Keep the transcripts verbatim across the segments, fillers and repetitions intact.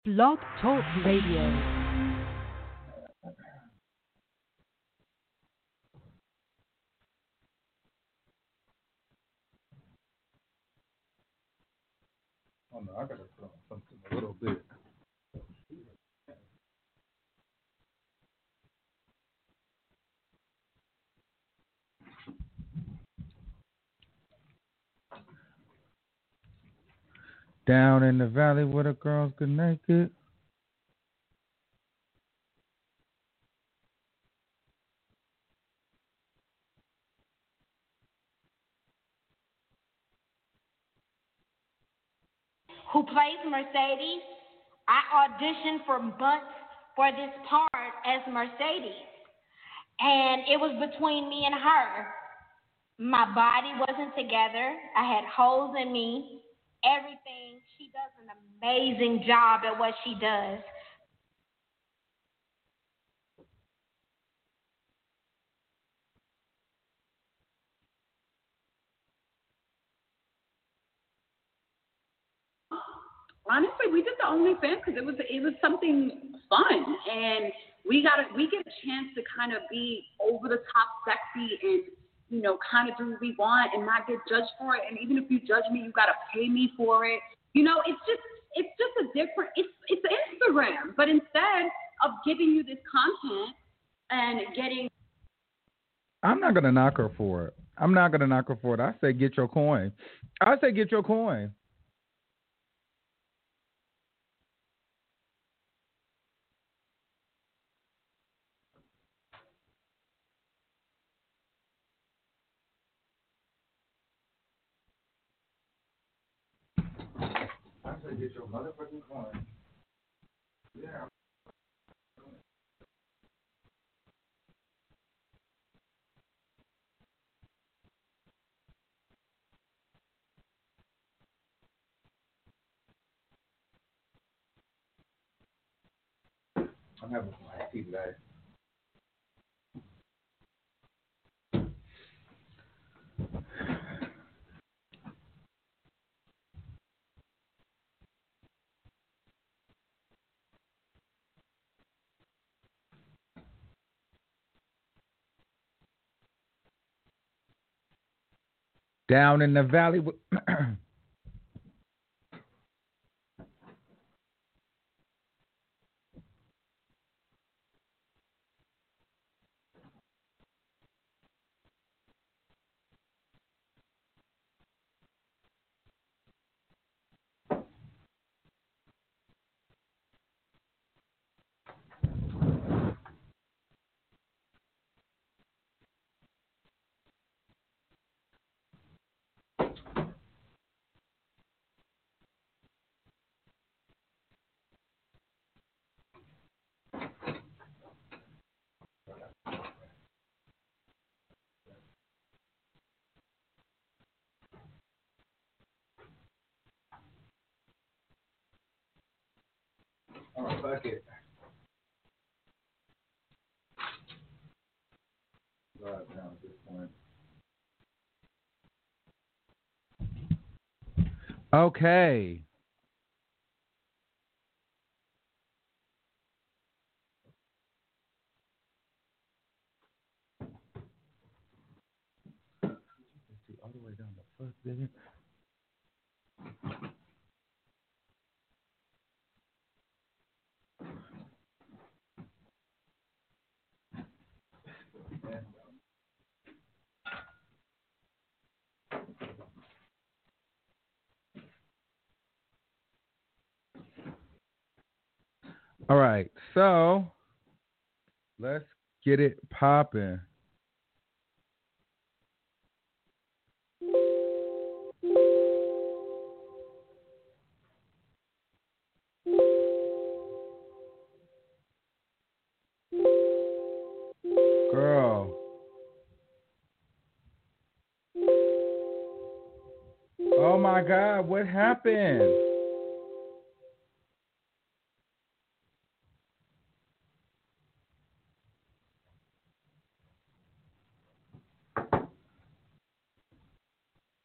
Blog Talk Radio. Oh no, I gotta throw something a little bit. Down in the valley where the girls get naked. Who plays Mercedes. I auditioned for months for this part as Mercedes. And it was between me and her. My body wasn't together. I had holes in me. Everything. She does an amazing job at what she does. Honestly, we did the OnlyFans because it was it was something fun, and we got we get a chance to kind of be over the top sexy and you know kind of do what we want and not get judged for it. And even if you judge me, you got to pay me for it. You know, it's just it's just a different it's it's Instagram, but instead of giving you this content and getting. I'm not gonna knock her for it. I'm not gonna knock her for it. I say get your coin. I say get your coin. I say get your motherfucking coin. Yeah. I'm having some tea today. Down in the valley. With All right, fuck it. Drive down at this point. Okay. All the way down the fuck, nigga. All right, so let's get it popping. Girl. Oh my God, what happened?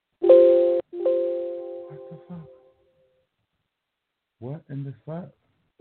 What the fuck? What in the fuck?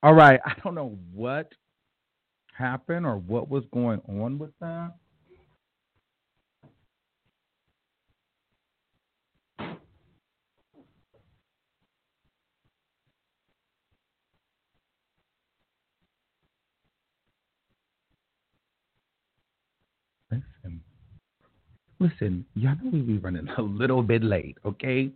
All right. I don't know what happened or what was going on with that. Listen, listen, y'all know we be running a little bit late, okay?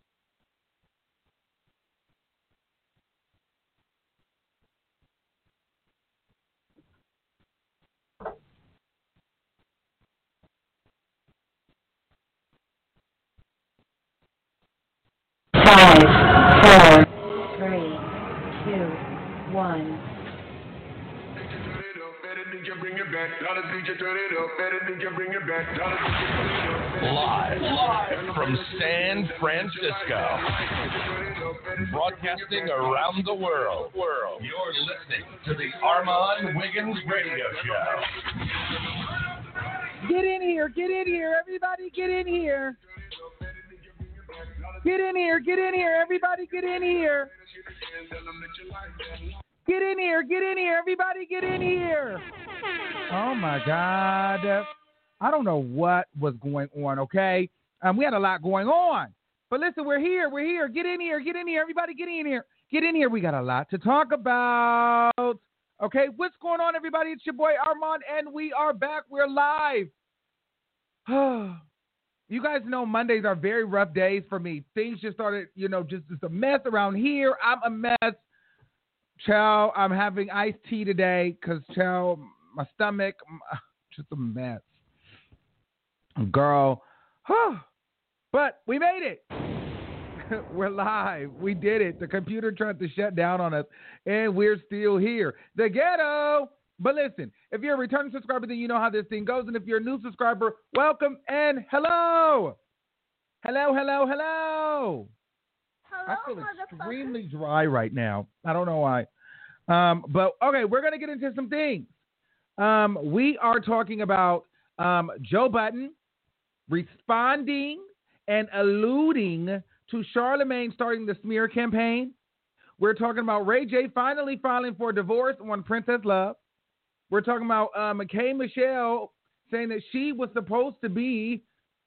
Five, four, three, two, one. Live, live from San Francisco, broadcasting around the world. World, you're listening to the Armand Wiggins Radio Show. Get in here, get in here, everybody, get in here. Get in here, get in here, everybody, get in here. Get in here, get in here, everybody, get in here. Oh my God. I don't know what was going on, okay? Um, we had a lot going on. But listen, we're here, we're here. Get in here, get in here, everybody, get in here. Get in here, we got a lot to talk about. Okay, what's going on, everybody? It's your boy Armand, and we are back. We're live. You guys know Mondays are very rough days for me. Things just started, you know, just, just a mess around here. I'm a mess. Chow, I'm having iced tea today because, Chow, my stomach, just a mess. Girl, huh. But we made it. We're live. We did it. The computer tried to shut down on us, and we're still here. The ghetto. But listen, if you're a returning subscriber, then you know how this thing goes. And if you're a new subscriber, welcome and hello. Hello, hello, hello. Hello, I feel extremely dry right now. I don't know why. Um, but, okay, we're going to get into some things. Um, we are talking about um, Joe Budden responding and alluding to Charlemagne starting the smear campaign. We're talking about Ray J finally filing for divorce on Princess Love. We're talking about uh, McKay Michelle saying that she was supposed to be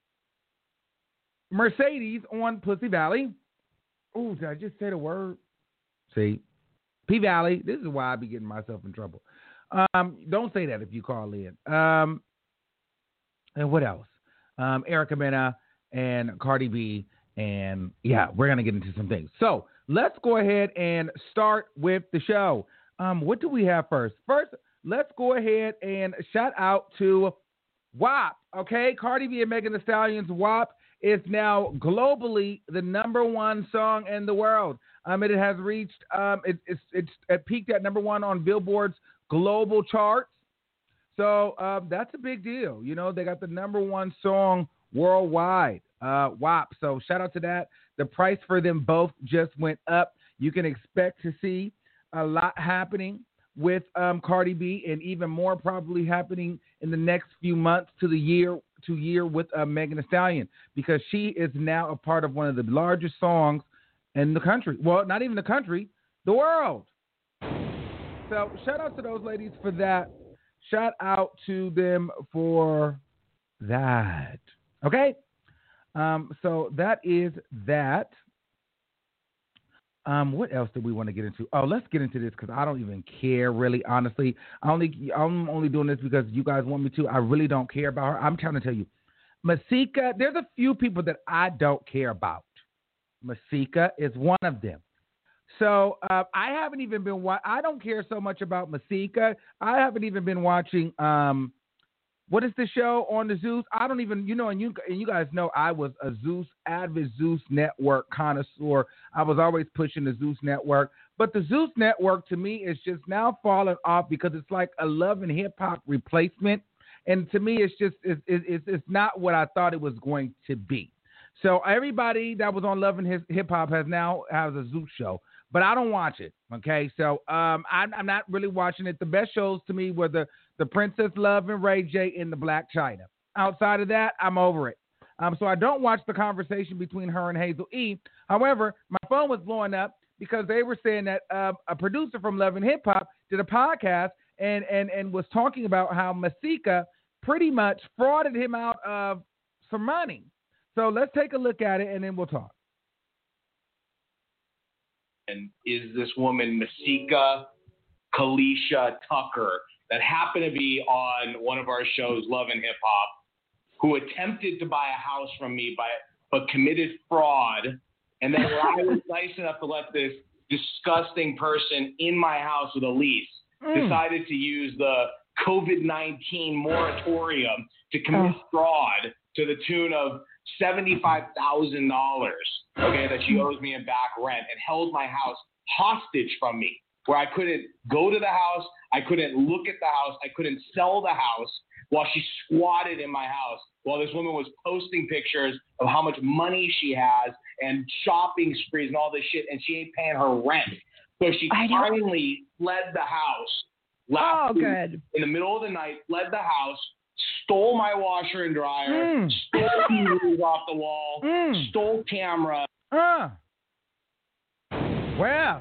Mercedes on Pussy Valley. Ooh, did I just say the word? See, P Valley. This is why I be getting myself in trouble. Um, don't say that if you call in. Um, and what else? Um, Erica Mena and Cardi B. And yeah, we're going to get into some things. So let's go ahead and start with the show. Um, what do we have first? First, let's go ahead and shout out to W A P. Okay, Cardi B and Megan Thee Stallion's W A P is now globally the number one song in the world. Um, it has reached, um, it, it's it's it peaked at number one on Billboard's global charts. So um, that's a big deal. You know, they got the number one song worldwide, uh, W A P. So shout out to that. The price for them both just went up. You can expect to see a lot happening with um, Cardi B, and even more probably happening in the next few months to the year to year with uh, Megan Thee Stallion, because she is now a part of one of the largest songs in the country. Well, not even the country, the world. So shout out to those ladies for that. Shout out to them for that. Okay? Um, so that is that. Um, what else do we want to get into? Oh, let's get into this because I don't even care, really, honestly. I only, I'm only doing this because you guys want me to. I really don't care about her. I'm trying to tell you. Masika, there's a few people that I don't care about. Masika is one of them. So uh, I haven't even been, wa- I don't care so much about Masika. I haven't even been watching, um, what is the show on the Zeus? I don't even, you know, and you and you guys know I was a Zeus, avid Zeus Network connoisseur. I was always pushing the Zeus Network. But the Zeus Network, to me, is just now falling off because it's like a Love and Hip Hop replacement. And to me, it's just, it's, it's, it's not what I thought it was going to be. So everybody that was on Love and Hip Hop has now has a Zeus show. But I don't watch it, okay? So um, I'm, I'm not really watching it. The best shows to me were the, the Princess Love and Ray J and the Black China. Outside of that, I'm over it. Um, so I don't watch the conversation between her and Hazel E. However, my phone was blowing up because they were saying that uh, a producer from Love and Hip Hop did a podcast and, and, and was talking about how Masika pretty much frauded him out of some money. So let's take a look at it, and then we'll talk. And is this woman Masika Kalisha Tucker that happened to be on one of our shows, Love and Hip Hop, who attempted to buy a house from me by but committed fraud, and then I was nice enough to let this disgusting person in my house with a lease mm. decided to use the COVID nineteen moratorium to commit oh. fraud to the tune of seventy-five thousand dollars, okay, that she owes me in back rent, and held my house hostage from me, where I couldn't go to the house, I couldn't look at the house, I couldn't sell the house while she squatted in my house, while this woman was posting pictures of how much money she has and shopping sprees and all this shit, and she ain't paying her rent. So she finally fled the house last oh, week good. in the middle of the night, fled the house, stole my washer and dryer, mm. stole T Vs off the wall, mm. stole camera. Uh. Well,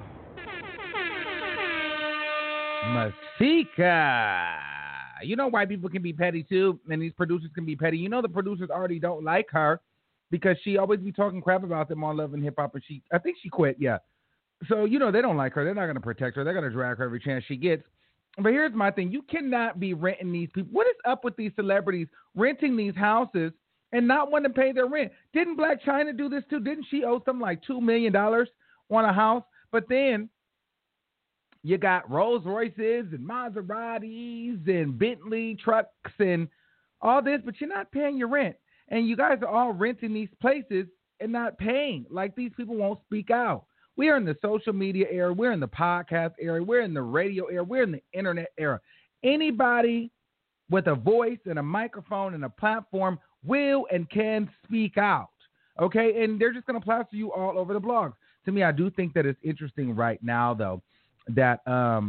Masika. You know white people can be petty too, and these producers can be petty. You know the producers already don't like her because she always be talking crap about them on Love and Hip Hop, and she, I think she quit, yeah. So, you know, they don't like her. They're not going to protect her. They're going to drag her every chance she gets. But here's my thing. You cannot be renting these people. What is up with these celebrities renting these houses and not wanting to pay their rent? Didn't Black China do this too? Didn't she owe something like two million dollars on a house? But then you got Rolls Royces and Maseratis and Bentley trucks and all this, but you're not paying your rent. And you guys are all renting these places and not paying. Like, these people won't speak out. We are in the social media era. We're in the podcast era. We're in the radio era. We're in the internet era. Anybody with a voice and a microphone and a platform will and can speak out. Okay? And they're just going to plaster you all over the blogs. To me, I do think that it's interesting right now, though, that um,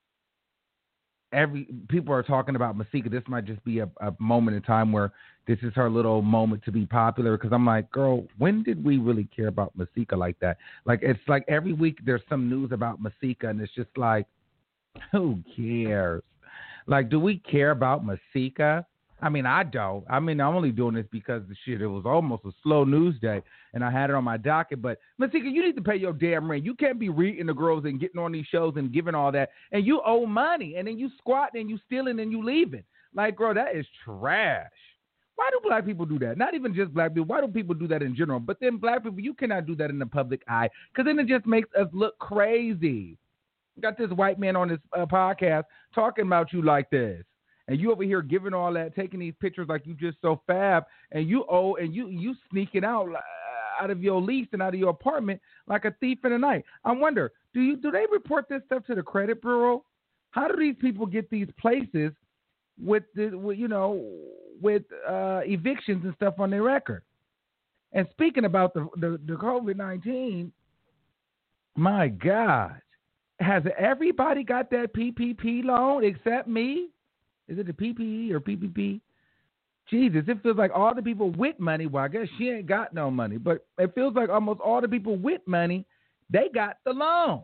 every people are talking about Masika. This might just be a, a moment in time where this is her little moment to be popular, because I'm like, girl, when did we really care about Masika like that? Like, it's like every week there's some news about Masika, and it's just like, who cares? Like, do we care about Masika? I mean, I don't. I mean, I'm only doing this because the shit, it was almost a slow news day, and I had it on my docket. But, Masika, you need to pay your damn rent. You can't be reading the girls and getting on these shows and giving all that, and you owe money, and then you squatting and you stealing and you leaving. Like, girl, that is trash. Why do black people do that? Not even just black people. Why do people do that in general? But then black people, you cannot do that in the public eye, because then it just makes us look crazy. Got this white man on this uh, podcast talking about you like this. And you over here giving all that, taking these pictures like you just so fab, and you owe, and you you sneaking out uh, out of your lease and out of your apartment like a thief in the night. I wonder, do you do they report this stuff to the credit bureau? How do these people get these places with the with, you know with uh, evictions and stuff on their record? And speaking about the the, the COVID nineteen, my God, has everybody got that P P P loan except me? Is it the P P E or P P P? Jesus, it feels like all the people with money, well, I guess she ain't got no money, but it feels like almost all the people with money, they got the loan.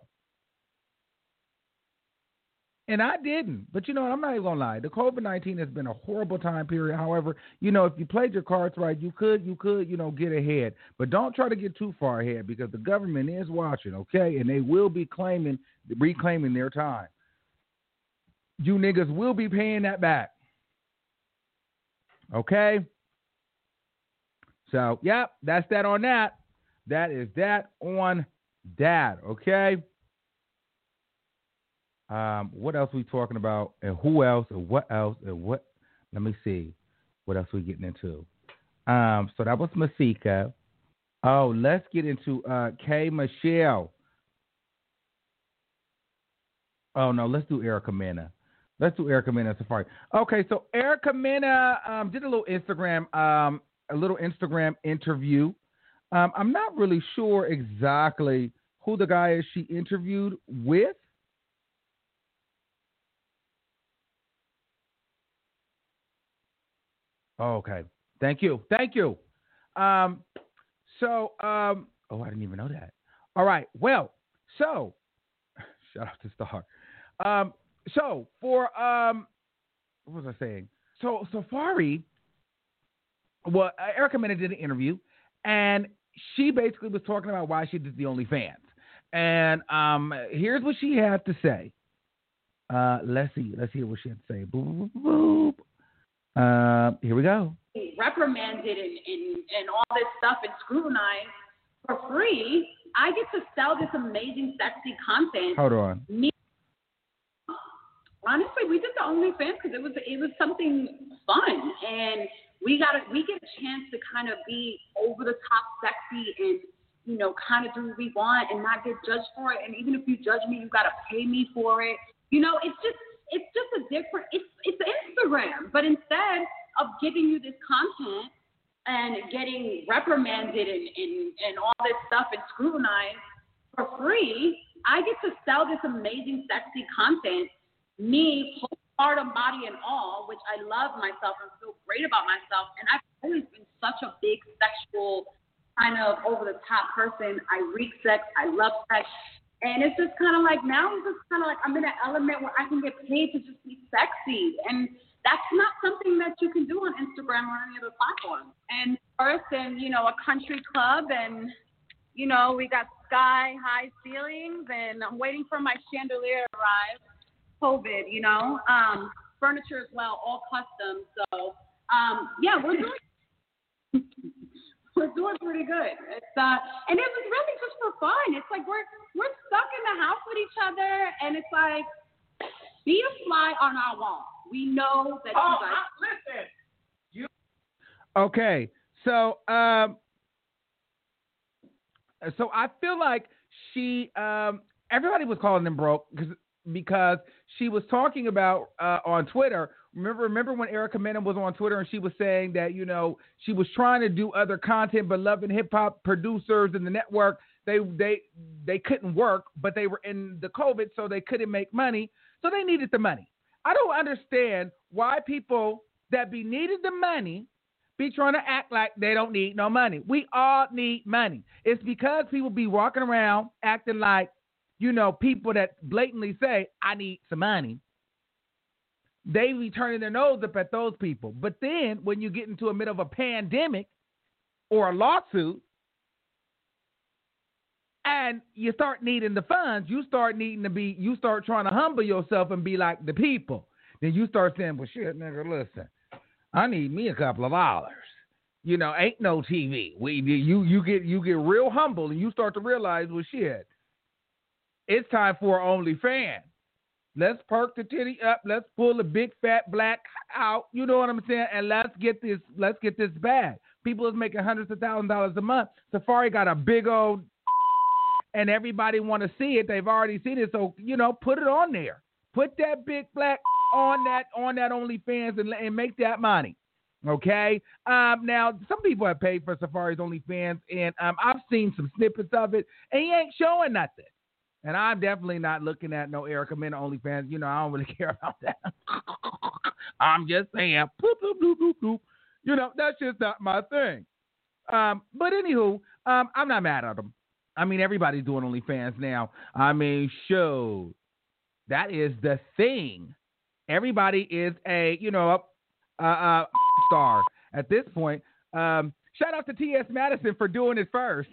And I didn't. But, you know what, I'm not even going to lie. The COVID nineteen has been a horrible time period. However, you know, if you played your cards right, you could, you could, you know, get ahead. But don't try to get too far ahead, because the government is watching, okay? And they will be claiming, reclaiming their time. You niggas will be paying that back. Okay? So, yep, that's that on that. That is that on that, okay? Um, what else we talking about, and who else, and what else, and what? Let me see. What else we getting into? Um, so that was Masika. Oh, let's get into uh, K. Michelle. Oh, no, let's do Erica Mena. Let's do Erica Mena Safari. Okay, so Erica Mena um, did a little Instagram, um, a little Instagram interview. Um, I'm not really sure exactly who the guy is she interviewed with. Okay, thank you, thank you. Um, so, um, oh, I didn't even know that. All right, well, So, shout out to Star. Um, so for um, what was I saying? So Safari, well, uh, Erica Mena did an interview, and she basically was talking about why she did the OnlyFans. And um, here's what she had to say. Uh, let's see. Let's hear what she had to say. Boop, boop, boop. Uh, here we go. Reprimanded and, and, and all this stuff and scrutinized for free. I get to sell this amazing, sexy content. Hold on. Me, honestly, we did the OnlyFans because it was it was something fun, and we got a, we get a chance to kind of be over the top, sexy, and you know, kind of do what we want and not get judged for it. And even if you judge me, you got to pay me for it. You know, it's just it's just a different. It's it's Instagram, but instead of giving you this content and getting reprimanded and, and, and all this stuff and scrutinized for free, I get to sell this amazing, sexy content, me, postpartum body and all, which I love myself and feel great about myself. And I've always been such a big sexual kind of over-the-top person. I reek sex. I love sex. And it's just kind of like now I'm just kind of like I'm in an element where I can get paid to just be sexy. And that's not something that you can do on Instagram or any other platform. And first, and you know, a country club, and you know, we got sky high ceilings, and I'm waiting for my chandelier to arrive. COVID, you know, um, furniture as well, all custom. So, um, yeah, we're doing we're doing pretty good. It's uh, and it was really just for fun. It's like we're we're stuck in the house with each other, and it's like be a fly on our wall. We know that oh, you guys. I, listen. You... Okay, so um, so I feel like she um, everybody was calling them broke because because she was talking about uh, on Twitter. Remember, remember when Erica Mena was on Twitter and she was saying that you know she was trying to do other content, but Love and Hip Hop producers and the network they they they couldn't work, but they were in the COVID, so they couldn't make money, so they needed the money. I don't understand why people that be needed the money be trying to act like they don't need no money. We all need money. It's because people be walking around acting like, you know, people that blatantly say, I need some money. They be turning their nose up at those people. But then when you get into the middle of a pandemic or a lawsuit and you start needing the funds, you start needing to be, you start trying to humble yourself and be like the people. Then you start saying, well, shit, nigga, listen, I need me a couple of dollars. You know, ain't no T V. We, you, you get, you get real humble and you start to realize, well, shit, it's time for OnlyFans. Let's perk the titty up. Let's pull the big fat black out. You know what I'm saying? And let's get this, let's get this bag. People is making hundreds of thousands of dollars a month. Safari got a big old, and everybody want to see it. They've already seen it. So, you know, put it on there. Put that big black on that, on that OnlyFans and, and make that money. Okay. Um, now, some people have paid for Safari's OnlyFans, and um, I've seen some snippets of it, and he ain't showing nothing. And I'm definitely not looking at no Erica Mena OnlyFans. You know, I don't really care about that. I'm just saying, boop, boop, boop, boop, boop. You know, that's just not my thing. Um, but anywho, um, I'm not mad at them. I mean, everybody's doing OnlyFans now. I mean, show that is the thing. Everybody is a, you know, a, a star at this point. Um, shout out to T S Madison for doing it first.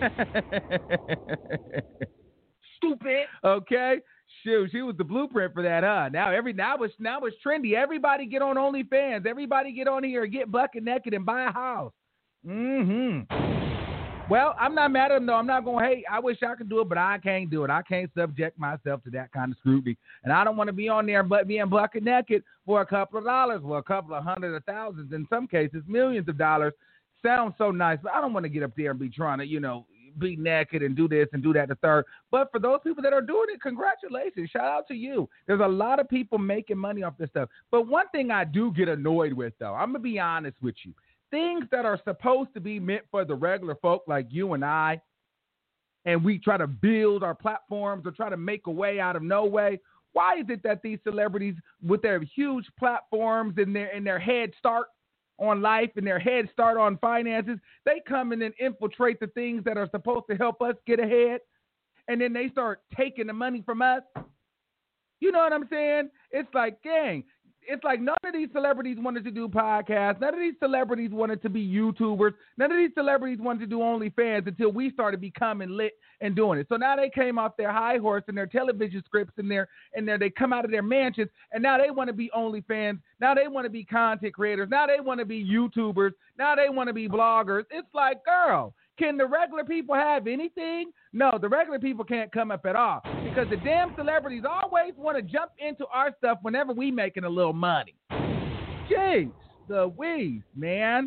Stupid. Okay. Shoot, she was the blueprint for that, huh? Now every now it's now it's trendy. Everybody get on OnlyFans. Everybody get on here and get bucket naked and buy a house. Mm-hmm. Well, I'm not mad at them though. I'm not gonna hate. I wish I could do it, but I can't do it. I can't subject myself to that kind of scrutiny. And I don't want to be on there but being bucket naked for a couple of dollars, for a couple of hundred of thousands, in some cases millions of dollars. Sounds so nice, but I don't want to get up there and be trying to, you know, be naked and do this and do that the third. But for those people that are doing it, congratulations. Shout out to you. There's a lot of people making money off this stuff. But one thing I do get annoyed with, though, I'm going to be honest with you. Things that are supposed to be meant for the regular folk like you and I, and we try to build our platforms or try to make a way out of no way. Why is it that these celebrities with their huge platforms and their, and their head start on life and their head start on finances, they come in and infiltrate the things that are supposed to help us get ahead, and then they start taking the money from us. You know what I'm saying? It's like, gang, it's like none of these celebrities wanted to do podcasts. None of these celebrities wanted to be YouTubers. None of these celebrities wanted to do OnlyFans until we started becoming lit and doing it. So now they came off their high horse and their television scripts and their and their, they come out of their mansions, and now they want to be OnlyFans. Now they want to be content creators. Now they want to be YouTubers. Now they want to be bloggers. It's like, girl, can the regular people have anything? No, the regular people can't come up at all because the damn celebrities always want to jump into our stuff whenever we making a little money. Jeez, Louise, man.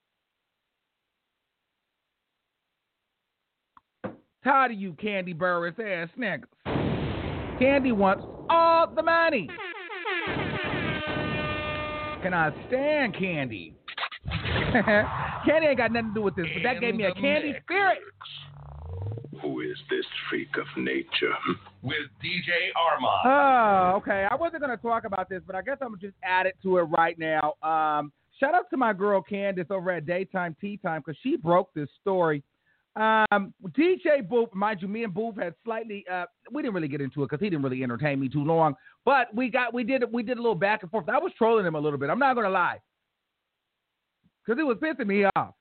Tired of you Candy Burris ass niggas. Candy wants all the money. Can I stand Candy? Candy ain't got nothing to do with this, but that gave me a Candy mix. Spirit. Who is this freak of nature? With D J Armand. Oh, okay. I wasn't going to talk about this, but I guess I'm going to just add it to it right now. Um, shout out to my girl Candace over at Daytime Tea Time because she broke this story. Um, D J Booth, mind you, me and Booth had slightly, uh, we didn't really get into it because he didn't really entertain me too long, but we got, we did, we did a little back and forth. I was trolling him a little bit. I'm not going to lie. Because it was pissing me off.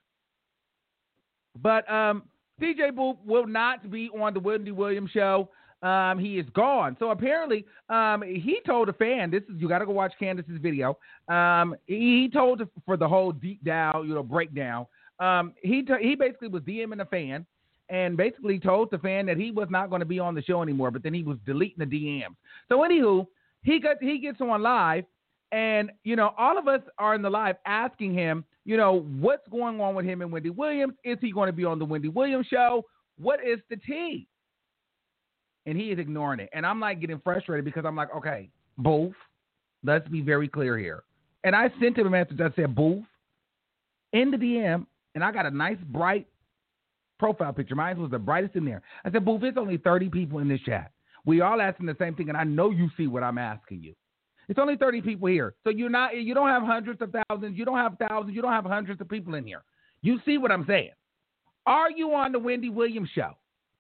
But um, D J Booth will not be on the Wendy Williams show. Um, he is gone. So apparently, um, he told a fan, this is, you got to go watch Candace's video. Um, he, he told for the whole deep down, you know, breakdown. Um, he, t- he basically was DMing a fan and basically told the fan that he was not going to be on the show anymore, but then he was deleting the D Ms. So anywho, he got, he gets on live and, you know, all of us are in the live asking him, you know, what's going on with him and Wendy Williams? Is he going to be on the Wendy Williams show? What is the tea? And he is ignoring it. And I'm like getting frustrated because I'm like, okay, Booth, let's be very clear here. And I sent him a message that said, Booth, in the D M, and I got a nice bright profile picture. Mine was the brightest in there. I said, Booth, it's only thirty people in this chat. We all asking the same thing, and I know you see what I'm asking you. It's only thirty people here. So you're not, you don't have hundreds of thousands. You don't have thousands. You don't have hundreds of people in here. You see what I'm saying? Are you on the Wendy Williams show?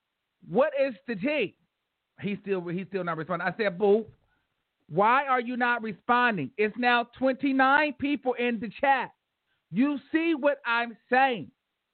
What is the tea? He's still, he's still not responding. I said, Boo, why are you not responding? It's now twenty-nine people in the chat. You see what I'm saying?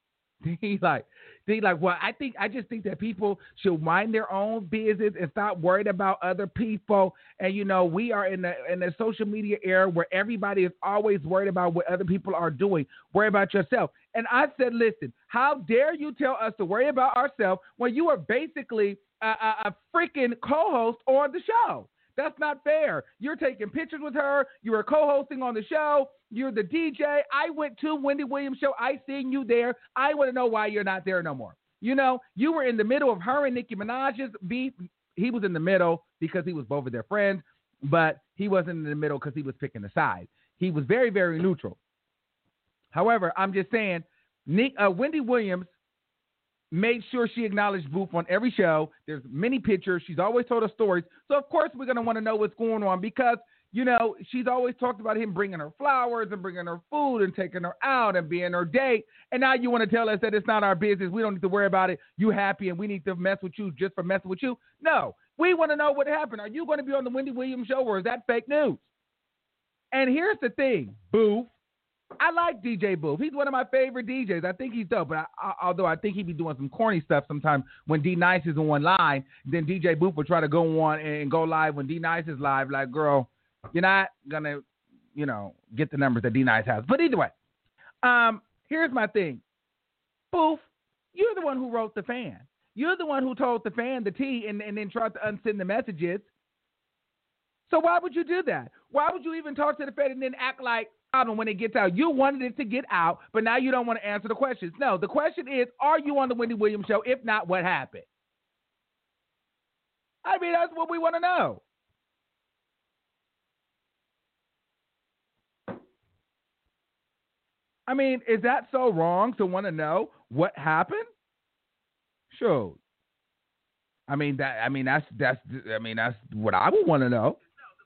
He's like, He's like, well, I think I just think that people should mind their own business and stop worried about other people. And you know, we are in the in the social media era where everybody is always worried about what other people are doing. Worry about yourself. And I said, listen, how dare you tell us to worry about ourselves when you are basically a, a, a freaking co-host on the show? That's not fair. You're taking pictures with her. You were co-hosting on the show. You're the D J. I went to Wendy Williams' show. I seen you there. I want to know why you're not there no more. You know, you were in the middle of her and Nicki Minaj's beef. He was in the middle because he was both of their friends, but he wasn't in the middle because he was picking a side. He was very, very neutral. However, I'm just saying, Nick, uh, Wendy Williams made sure she acknowledged Booth on every show. There's many pictures. She's always told us stories. So, of course, we're going to want to know what's going on because, you know, she's always talked about him bringing her flowers and bringing her food and taking her out and being her date. And now you want to tell us that it's not our business. We don't need to worry about it. You happy and we need to mess with you just for messing with you. No, we want to know what happened. Are you going to be on the Wendy Williams show or is that fake news? And here's the thing, Booth. I like D J Booth. He's one of my favorite D Js. I think he's dope. But I, I, although I think he'd be doing some corny stuff sometimes when D Nice is on live, then D J Booth will try to go on and go live when D Nice is live. Like, girl, you're not gonna, you know, get the numbers that D Nice has. But either way, um, here's my thing, Booth. You're the one who wrote the fan. You're the one who told the fan the tea and, and then tried to unsend the messages. So why would you do that? Why would you even talk to the fan and then act like when it gets out? You wanted it to get out, but now you don't want to answer the questions. No, the question is, are you on the Wendy Williams show? If not, what happened? I mean, that's what we want to know. I mean, is that so wrong to want to know what happened? Sure. I mean that. I mean that's that's. I mean that's what I would want to know.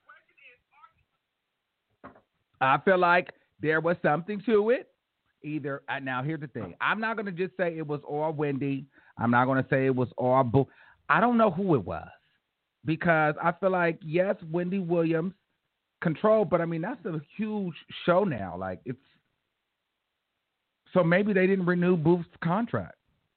I feel like there was something to it. Either uh, now, here's the thing. I'm not going to just say it was all Wendy. I'm not going to say it was all Boo. I don't know who it was because I feel like, yes, Wendy Williams controlled, but I mean, that's a huge show now. Like, it's so maybe they didn't renew Booth's contract.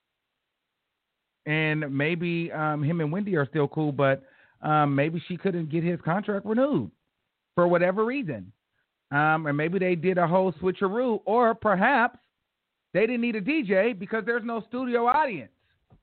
And maybe um, him and Wendy are still cool, but um, maybe she couldn't get his contract renewed for whatever reason. Um, and maybe they did a whole switcheroo, or perhaps they didn't need a D J because there's no studio audience.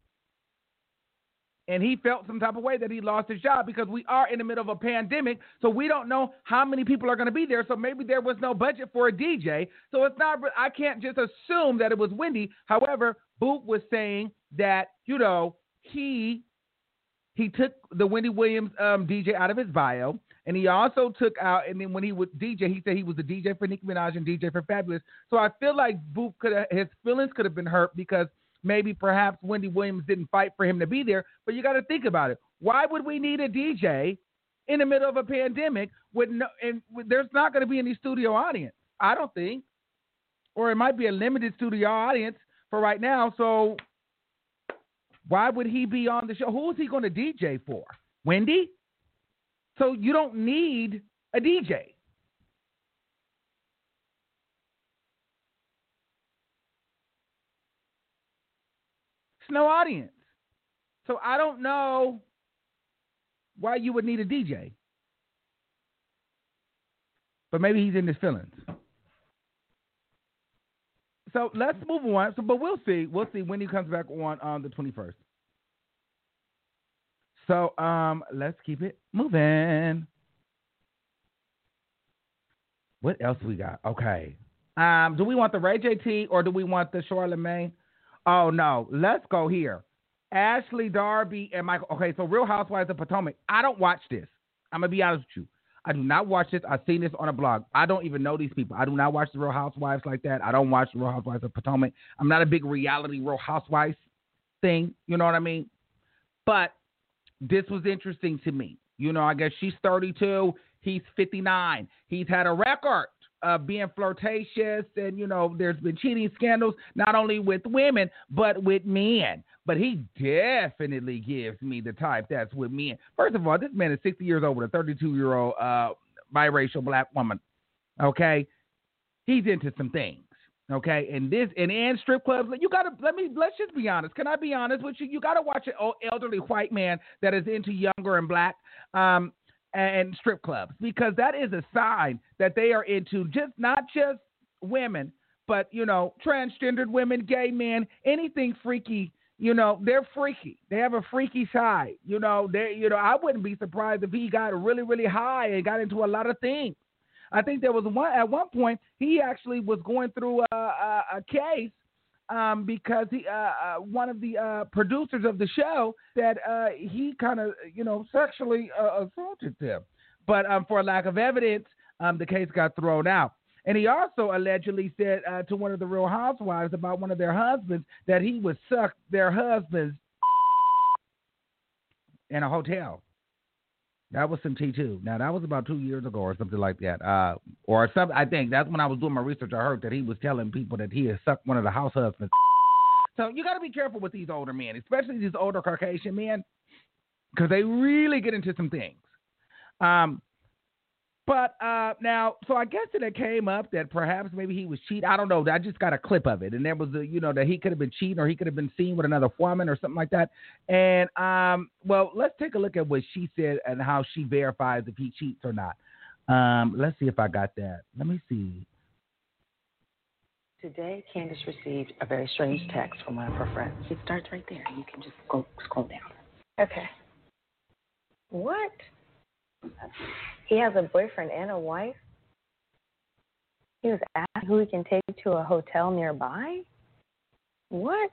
And he felt some type of way that he lost his job because we are in the middle of a pandemic, so we don't know how many people are going to be there. So maybe there was no budget for a D J. So it's not. I can't just assume that it was Wendy. However, Boot was saying that, you know, he he took the Wendy Williams um, D J out of his bio, and he also took out. And then when he was D J, he said he was the D J for Nicki Minaj and D J for Fabulous. So I feel like Boot could his feelings could have been hurt because maybe perhaps Wendy Williams didn't fight for him to be there, but you got to think about it. Why would we need a D J in the middle of a pandemic with no, and there's not going to be any studio audience? I don't think, or it might be a limited studio audience for right now. So why would he be on the show? Who is he going to D J for? Wendy? So you don't need a D J. No audience. So I don't know why you would need a D J. But maybe he's in his feelings. So let's move on. So, but we'll see. We'll see when he comes back on on the twenty-first. So um, let's keep it moving. What else we got? Okay. Um, do we want the Ray J T or do we want the Charlamagne? Oh, no. Let's go here. Ashley, Darby, and Michael. Okay, so Real Housewives of Potomac. I don't watch this. I'm going to be honest with you. I do not watch this. I've seen this on a blog. I don't even know these people. I do not watch the Real Housewives like that. I don't watch the Real Housewives of Potomac. I'm not a big reality Real Housewives thing. You know what I mean? But this was interesting to me. You know, I guess she's thirty-two. He's fifty-nine. He's had a record of being flirtatious, and, you know, there's been cheating scandals, not only with women, but with men. But he definitely gives me the type that's with men. First of all, this man is sixty years old with a thirty-two-year-old uh, biracial black woman, okay? He's into some things, okay? And this, and in strip clubs, you got to, let me, let's just be honest. Can I be honest with you? You got to watch an elderly white man that is into younger and black, um, and strip clubs, because that is a sign that they are into just not just women, but, you know, transgendered women, gay men, anything freaky. You know, they're freaky. They have a freaky side. You know, they, you know, I wouldn't be surprised if he got really, really high and got into a lot of things. I think there was one at one point he actually was going through a, a, a case Um, because he, uh, uh, one of the uh, producers of the show said uh, he kind of, you know, sexually uh, assaulted them. But um, for lack of evidence, um, the case got thrown out. And he also allegedly said uh, to one of the Real Housewives about one of their husbands that he would suck their husbands in a hotel. That was some T too. Now, that was about two years ago or something like that. Uh, or something. I think that's when I was doing my research. I heard that he was telling people that he had sucked one of the house husbands. So you got to be careful with these older men, especially these older Caucasian men, because they really get into some things. Um, but uh, now, so I guess that it came up that perhaps maybe he was cheating. I don't know. I just got a clip of it, and there was a, you know, that he could have been cheating or he could have been seen with another woman or something like that. And um, well, let's take a look at what she said and how she verifies if he cheats or not. Um, let's see if I got that. Let me see. Today, Candace received a very strange text from one of her friends. It starts right there. You can just go scroll down. Okay. What? He has a boyfriend and a wife? He was asking who he can take to a hotel nearby? What?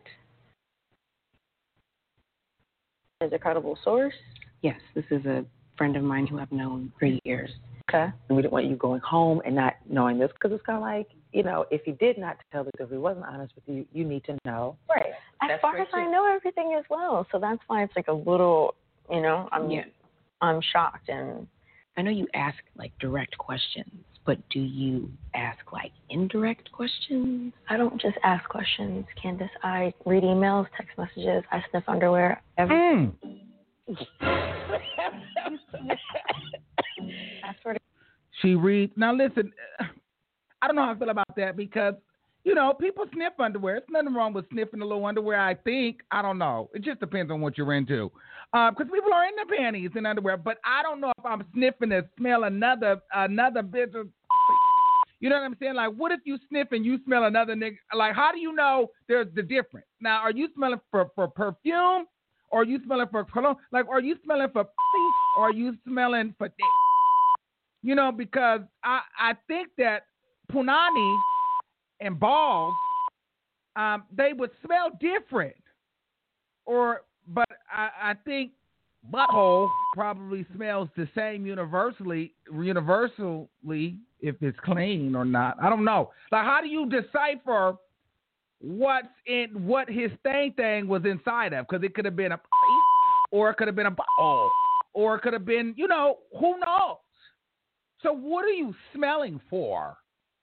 Is a credible source? Yes, this is a friend of mine who I've known for years. Okay. And we don't want you going home and not knowing this, because it's kind of like, you know, if he did not tell the truth, if he wasn't honest with you, you need to know. Right. As That's far as I know everything as well, so that's why it's like a little, you know, I'm yeah. I'm shocked. And I know you ask like direct questions, but do you ask like indirect questions? I don't just ask questions, Candace. I read emails, text messages, I sniff underwear. Every- Mm. I swear to She reads. Now, listen, I don't know how I feel about that because, you know, people sniff underwear. There's nothing wrong with sniffing a little underwear, I think. I don't know. It just depends on what you're into. Because uh, people are in their panties and underwear, but I don't know if I'm sniffing to smell another another bit of. You know what I'm saying? Like, what if you sniff and you smell another nigga? Like, how do you know there's the difference? Now, are you smelling for, for perfume? Or are you smelling for cologne? Like, are you smelling for pussy? Or are you smelling for dick? You know, because I, I think that punani and balls, um, they would smell different. Or, but I, I think butthole probably smells the same universally, universally if it's clean or not. I don't know. Like, how do you decipher what's in what his thing thing was inside of? Because it could have been a or it could have been a butthole, or it could have been, you know, who knows? So what are you smelling for?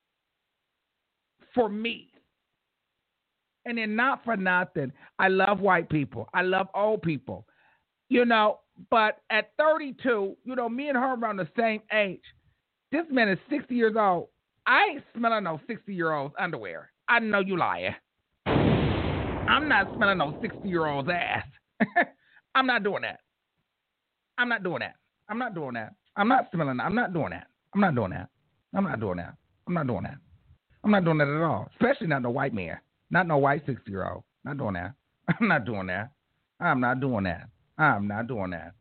For me. And then not for nothing, I love white people. I love old people. You know, but at thirty-two, you know, me and her around the same age. This man is sixty years old. I ain't smelling no sixty-year-old's underwear. I know you lying. I'm not smelling no sixty-year-old's ass. I'm not doing that. I'm not doing that. I'm not doing that. I'm not smelling that. I'm not doing that. I'm not doing that. I'm not doing that. I'm not doing that. I'm not doing that at all. Especially not no white man. Not no white sixty-year-old. Not doing that. I'm not doing that. I'm not doing that. I'm not doing that.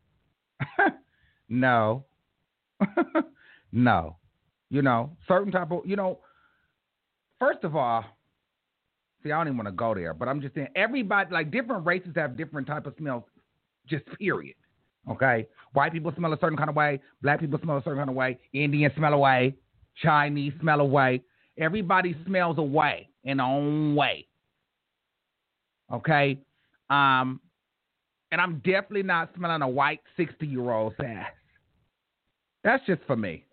No. No. You know, certain type of, you know, first of all, see, I don't even want to go there, but I'm just saying everybody, like different races have different type of smells, just period. Okay? White people smell a certain kind of way. Black people smell a certain kind of way. Indians smell a way. Chinese smell a way. Everybody smells a way in their own way. Okay? Um, and I'm definitely not smelling a white sixty-year-old's ass. That's just for me.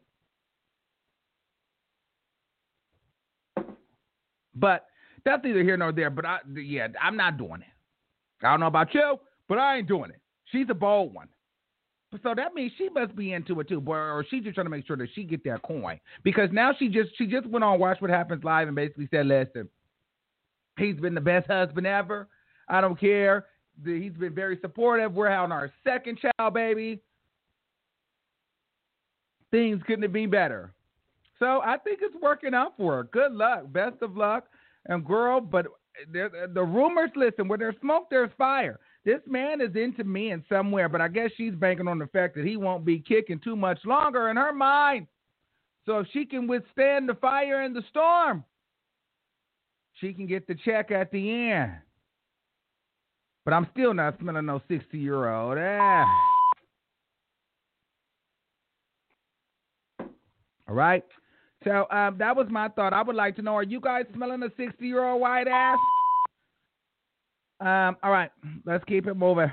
But that's neither here nor there. But I, yeah, I'm not doing it. I don't know about you, but I ain't doing it. She's a bold one. So that means she must be into it too, boy, or she just trying to make sure that she get that coin. Because now she just she just went on Watch What Happens Live and basically said, listen, he's been the best husband ever. I don't care. He's been very supportive. We're having our second child, baby. Things couldn't be better. So I think it's working out for her. Good luck. Best of luck. And girl, but there, the rumors, listen, where there's smoke, there's fire. This man is into me in somewhere, but I guess she's banking on the fact that he won't be kicking too much longer in her mind. So if she can withstand the fire and the storm, she can get the check at the end. But I'm still not smelling no sixty-year-old. Ah. All right. So um, that was my thought. I would like to know, are you guys smelling a sixty-year-old white ass? Um, all right. Let's keep it moving.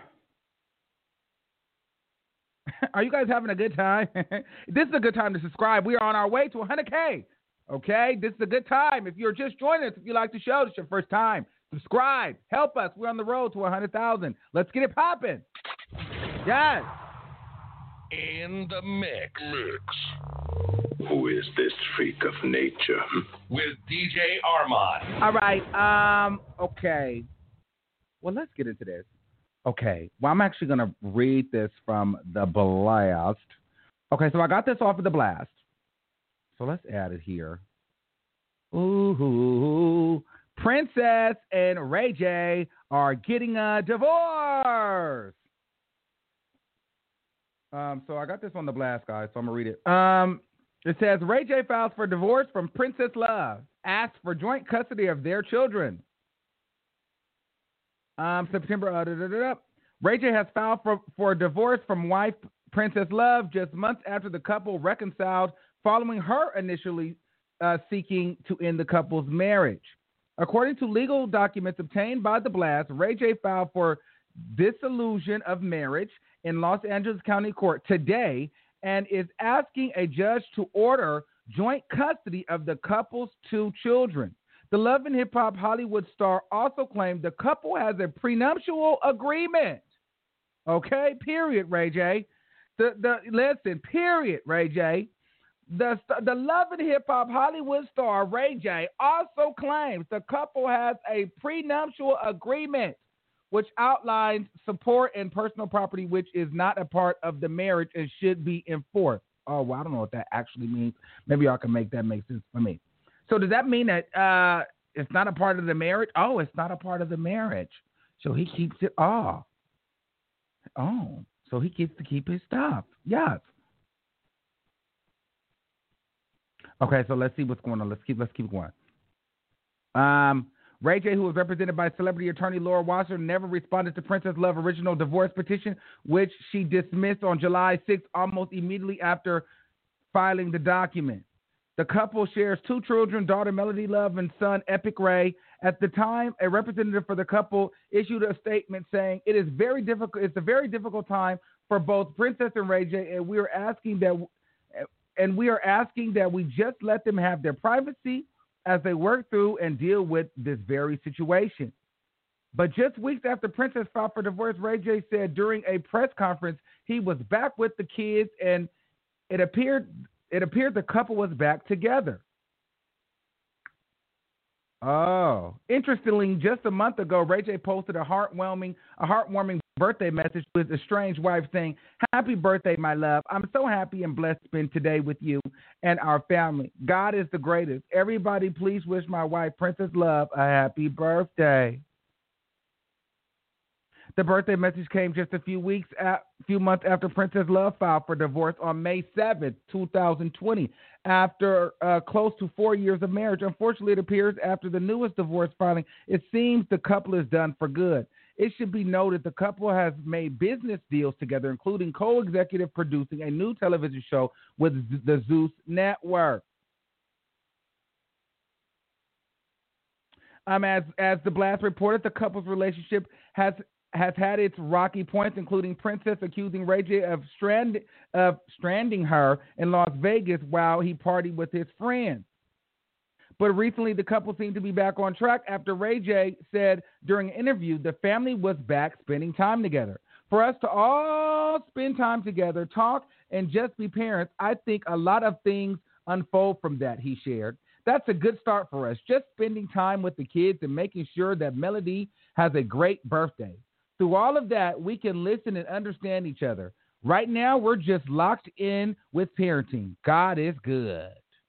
Are you guys having a good time? This is a good time to subscribe. We are on our way to one hundred K. Okay? This is a good time. If you're just joining us, if you like the show, it's your first time, subscribe. Help us. We're on the road to one hundred thousand. Let's get it popping. Yes. In the mix. mix. Who is this freak of nature? With D J Armand. All right. Um. Okay. Well, let's get into this. Okay. Well, I'm actually going to read this from the Blast. Okay, so I got this off of the Blast. So let's add it here. Ooh, Princess and Ray J are getting a divorce. Um, so I got this on the Blast, guys, so I'm going to read it. Um, it says, Ray J files for divorce from Princess Love, asks for joint custody of their children. Um, September, uh, da, da, da, da. Ray J has filed for, for divorce from wife Princess Love just months after the couple reconciled following her initially uh, seeking to end the couple's marriage. According to legal documents obtained by The Blast, Ray J filed for dissolution of marriage in Los Angeles County Court today and is asking a judge to order joint custody of the couple's two children. The Love and Hip Hop Hollywood star also claimed the couple has a prenuptial agreement Okay, period, Ray J. The the listen, period, Ray J. The the Love and Hip Hop Hollywood star Ray J also claims the couple has a prenuptial agreement which outlines support and personal property, which is not a part of the marriage and should be enforced. Oh, well, I don't know what that actually means. Maybe y'all can make that make sense for me. So does that mean that uh, it's not a part of the marriage? Oh, it's not a part of the marriage. So he keeps it all. Oh, so he gets to keep his stuff. Yes. Okay, so let's see what's going on. Let's keep let's keep going. Um, Ray J, who was represented by celebrity attorney Laura Wasser, never responded to Princess Love original divorce petition, which she dismissed on July sixth, almost immediately after filing the document. The couple shares two children, daughter Melody Love and son Epic Ray. At the time, a representative for the couple issued a statement saying, "It is very difficult. It's a very difficult time for both Princess and Ray J, and we are asking that, and we are asking that we just let them have their privacy as they work through and deal with this very situation." But just weeks after Princess filed for divorce, Ray J said during a press conference he was back with the kids, and it appeared it appeared the couple was back together. Oh, interestingly, just a month ago, Ray J posted a heartwarming, a heartwarming birthday message to his estranged wife saying, "Happy birthday, my love. I'm so happy and blessed to spend today with you and our family. God is the greatest. Everybody, please wish my wife, Princess Love, a happy birthday." The birthday message came just a few weeks, a few months after Princess Love filed for divorce on May seventh, twenty twenty, after uh, close to four years of marriage. Unfortunately, it appears after the newest divorce filing, it seems the couple is done for good. It should be noted the couple has made business deals together, including co-executive producing a new television show with the Zeus Network. Um, as as the Blast reported, the couple's relationship has has had its rocky points, including Princess accusing Ray J of strand of stranding her in Las Vegas while he partied with his friends. But recently, the couple seemed to be back on track after Ray J said during an interview the family was back spending time together. For us to all spend time together, talk, and just be parents, I think a lot of things unfold from that, he shared. That's a good start for us, just spending time with the kids and making sure that Melody has a great birthday. Through all of that, we can listen and understand each other. Right now, we're just locked in with parenting. God is good.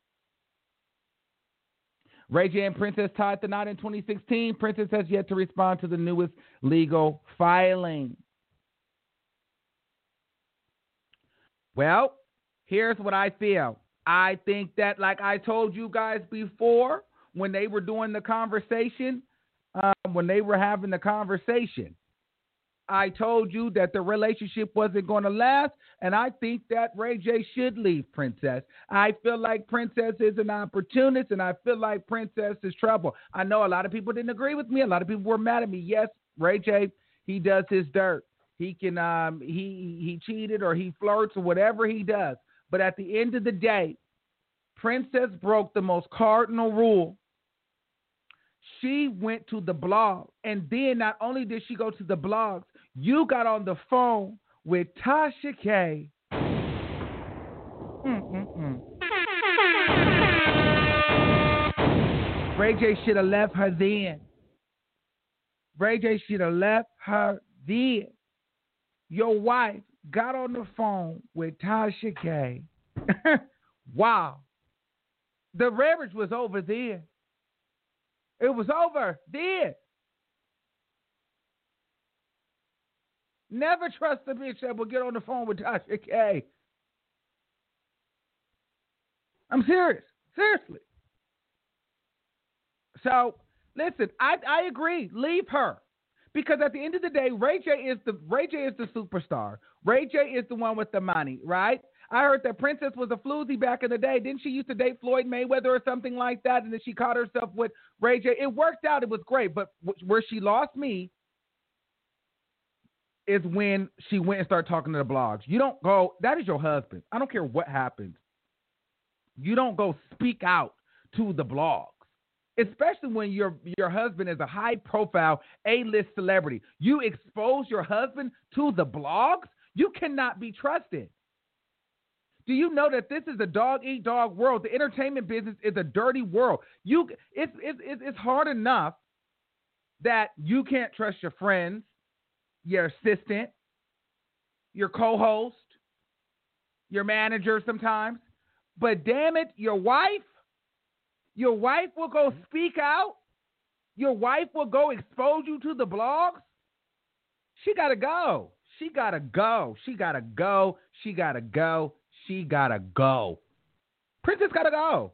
Ray J and Princess tied the knot in twenty sixteen. Princess has yet to respond to the newest legal filing. Well, here's what I feel. I think that, like I told you guys before, when they were doing the conversation, um, when they were having the conversation, I told you that the relationship wasn't going to last, and I think that Ray J should leave Princess. I feel like Princess is an opportunist, and I feel like Princess is trouble. I know a lot of people didn't agree with me. A lot of people were mad at me. Yes, Ray J, he does his dirt. He can, um, he he cheated or he flirts or whatever he does. But at the end of the day, Princess broke the most cardinal rule. She went to the blog, and then not only did she go to the blogs, you got on the phone with Tasha K. Mm-mm-mm. Ray J should have left her then. Ray J should have left her then. Your wife got on the phone with Tasha K. Wow. The marriage was over then. It was over then. Never trust a bitch that will get on the phone with Tasha K. I'm serious. Seriously. So, listen, I, I agree. Leave her. Because at the end of the day, Ray J is the Ray J is the superstar. Ray J is the one with the money, right? I heard that Princess was a floozy back in the day. Didn't she used to date Floyd Mayweather or something like that? And then she caught herself with Ray J. It worked out. It was great. But where she lost me is when she went and started talking to the blogs. You don't go, that is your husband. I don't care what happens. You don't go speak out to the blogs. especially when your your husband is a high-profile A-list celebrity. You expose your husband to the blogs, you cannot be trusted. Do you know that this is a dog-eat-dog world? The entertainment business is a dirty world. You, it's, it's, it's hard enough that you can't trust your friends, your assistant, your co-host, your manager sometimes. But damn it, your wife, your wife will go speak out. Your wife will go expose you to the blogs. She got to go. She got to go. She got to go. She got to go. She got to go. Princess got to go.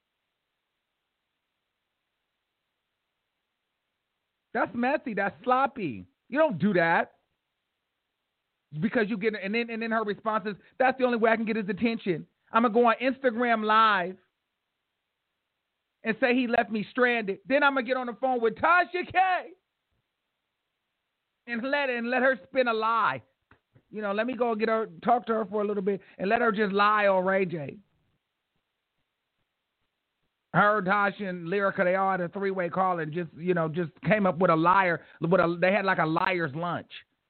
That's messy. That's sloppy. You don't do that. Because you get, and then, and then her response is, that's the only way I can get his attention. I'm going to go on Instagram Live and say he left me stranded. Then I'm going to get on the phone with Tasha K and let, and let her spin a lie. You know, let me go get her, talk to her for a little bit and let her just lie on Ray J. Her, Tasha, and Lyrica, they all had a three-way call and just, you know, just came up with a liar. With a, they had like a liar's lunch.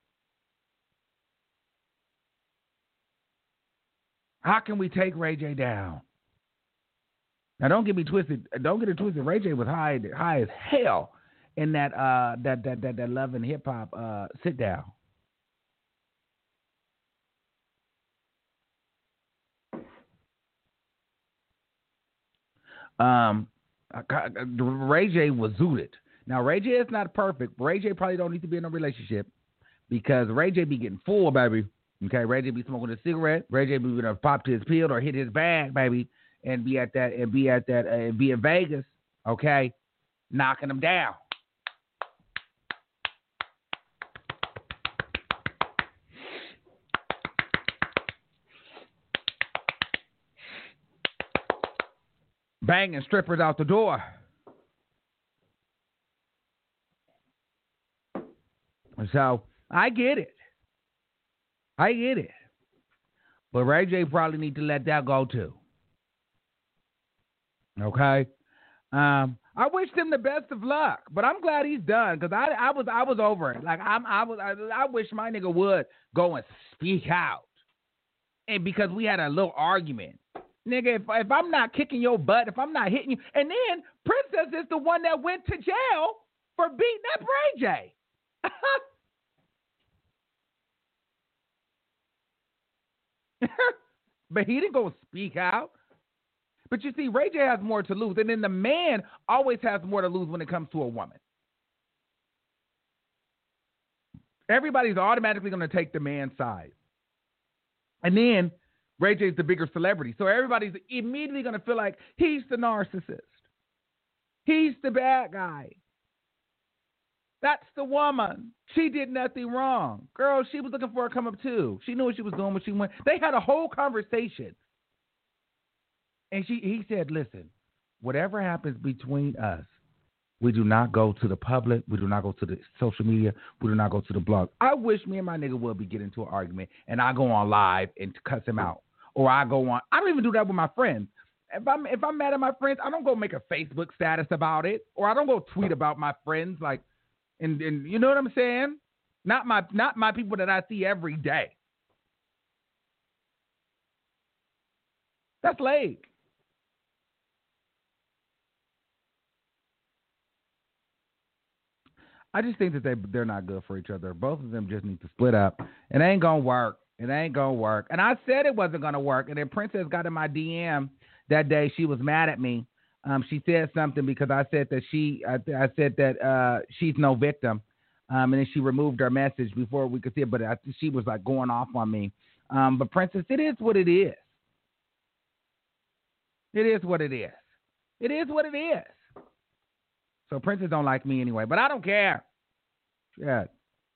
How can we take Ray J down? Now, don't get me twisted. Don't get it twisted. Ray J was high, high as hell in that uh, that that that that Love and Hip Hop uh, sit down. Um, Ray J was zooted. Now, Ray J is not perfect. Ray J probably don't need to be in a relationship because Ray J be getting full, baby. Okay, Ray J be smoking a cigarette. Ray J be gonna pop to his pill or hit his bag, baby, and be at that and be at that uh, and be in Vegas. Okay, knocking them down. Banging strippers out the door. So I get it. I get it. But Ray J probably need to let that go too. Okay? Um, I wish him the best of luck, but I'm glad he's done because I, I was I was over it. Like I'm I was I, I wish my nigga would go and speak out. And because we had a little argument. Nigga, if if I'm not kicking your butt, if I'm not hitting you, and then Princess is the one that went to jail for beating up Ray J. But he didn't go speak out. But you see, Ray J has more to lose. And then the man always has more to lose when it comes to a woman. Everybody's automatically going to take the man's side. And then Ray J's the bigger celebrity. So everybody's immediately going to feel like he's the narcissist. He's the bad guy. That's the woman. She did nothing wrong. Girl, she was looking for a come up too. She knew what she was doing when she went. They had a whole conversation. And she, he said, listen, whatever happens between us, we do not go to the public. We do not go to the social media. We do not go to the blog. I wish me and my nigga would be getting into an argument and I go on live and cuss him out. Or I go on. I don't even do that with my friends. If I'm if I'm mad at my friends, I don't go make a Facebook status about it. Or I don't go tweet about my friends like And and you know what I'm saying? Not my not my people that I see every day. That's Lake. I just think that they they're not good for each other. Both of them just need to split up. It ain't gonna work. It ain't gonna work. And I said it wasn't gonna work. And then Princess got in my D M that day. She was mad at me. Um, she said something because I said that she, I, I said that uh, she's no victim, um, and then she removed her message before we could see it. But I, she was like going off on me. Um, but Princess, it is what it is. It is what it is. It is what it is. So Princess don't like me anyway, but I don't care. Shit.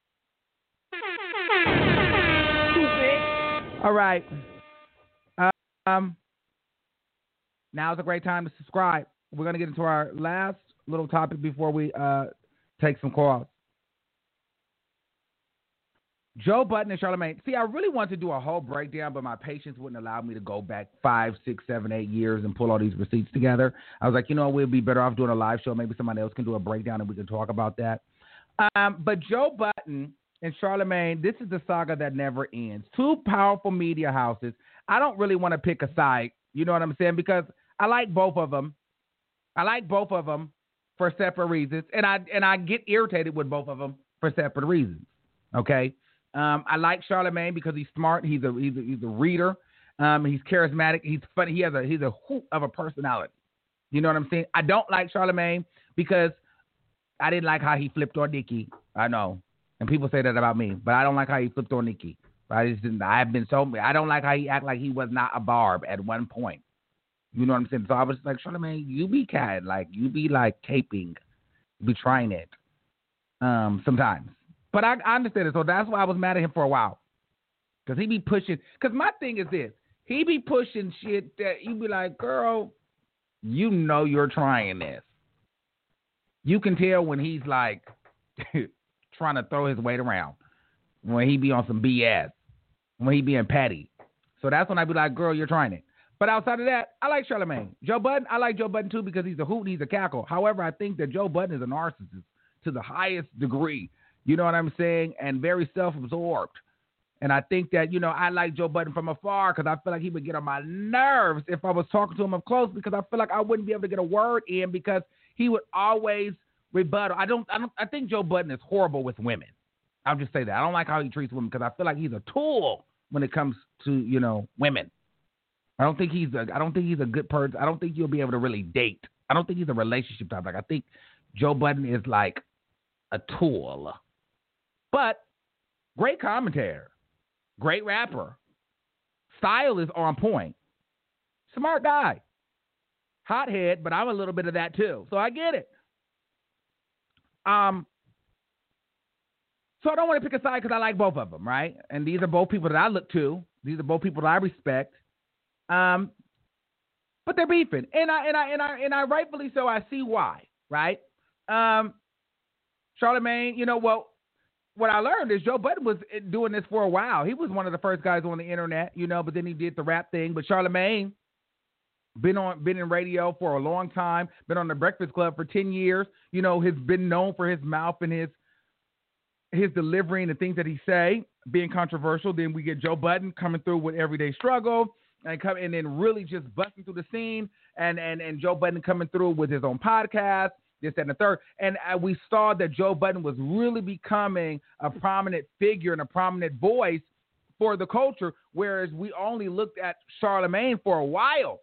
All right. Um. Now is a great time to subscribe. We're going to get into our last little topic before we uh, take some calls. Joe Budden and Charlamagne. See, I really wanted to do a whole breakdown, but my patience wouldn't allow me to go back five, six, seven, eight years and pull all these receipts together. I was like, you know, we'd be better off doing a live show. Maybe somebody else can do a breakdown and we can talk about that. Um, but Joe Budden and Charlamagne, this is the saga that never ends. Two powerful media houses. I don't really want to pick a side. You know what I'm saying? Because I like both of them. I like both of them for separate reasons, and I and I get irritated with both of them for separate reasons. Okay. Um, I like Charlamagne because he's smart. He's a he's a, he's a reader. Um, he's charismatic. He's funny. He has a he's a hoot of a personality. You know what I'm saying? I don't like Charlamagne because I didn't like how he flipped on Nikki. I know, and people say that about me, but I don't like how he flipped on Nikki. I just didn't. I've been so. I don't like how he act like he was not a barb at one point. You know what I'm saying? So I was like, Charlamagne, you be cat, like you be like caping, you be trying it, um, sometimes. But I, I understand it, so that's why I was mad at him for a while. Because he be pushing, because my thing is this, he be pushing shit that you be like, girl, you know you're trying this. You can tell when he's like trying to throw his weight around, when he be on some B S, when he being petty. So that's when I be like, girl, you're trying it. But outside of that, I like Charlamagne. Joe Budden, I like Joe Budden too because he's a hoot, he's a cackle. However, I think that Joe Budden is a narcissist to the highest degree. You know what I'm saying? And very self-absorbed. And I think that, you know, I like Joe Budden from afar because I feel like he would get on my nerves if I was talking to him up close because I feel like I wouldn't be able to get a word in because he would always rebuttal. I don't, I don't, I think Joe Budden is horrible with women. I'll just say that. I don't like how he treats women because I feel like he's a tool when it comes to, you know, women. I don't think he's a, I don't think he's a good person. I don't think you'll be able to really date. I don't think he's a relationship type. Like I think Joe Budden is like a tool. But great commentator, great rapper, style is on point, smart guy, hothead, but I'm a little bit of that too, so I get it. Um, so I don't want to pick a side because I like both of them, right? And these are both people that I look to. These are both people that I respect. Um, but they're beefing, and I and I and I and I rightfully so. I see why, right? Um, Charlamagne, you know what? What I learned is Joe Budden was doing this for a while. He was one of the first guys on the internet, you know, but then he did the rap thing. But Charlamagne been on, been in radio for a long time, been on the Breakfast Club for ten years, you know, has been known for his mouth and his, his delivery and the things that he say being controversial. Then we get Joe Budden coming through with Everyday Struggle and come and then really just busting through the scene and, and, and Joe Budden coming through with his own podcast. This, that, and the third. And uh, we saw that Joe Budden was really becoming a prominent figure and a prominent voice for the culture, whereas we only looked at Charlamagne for a while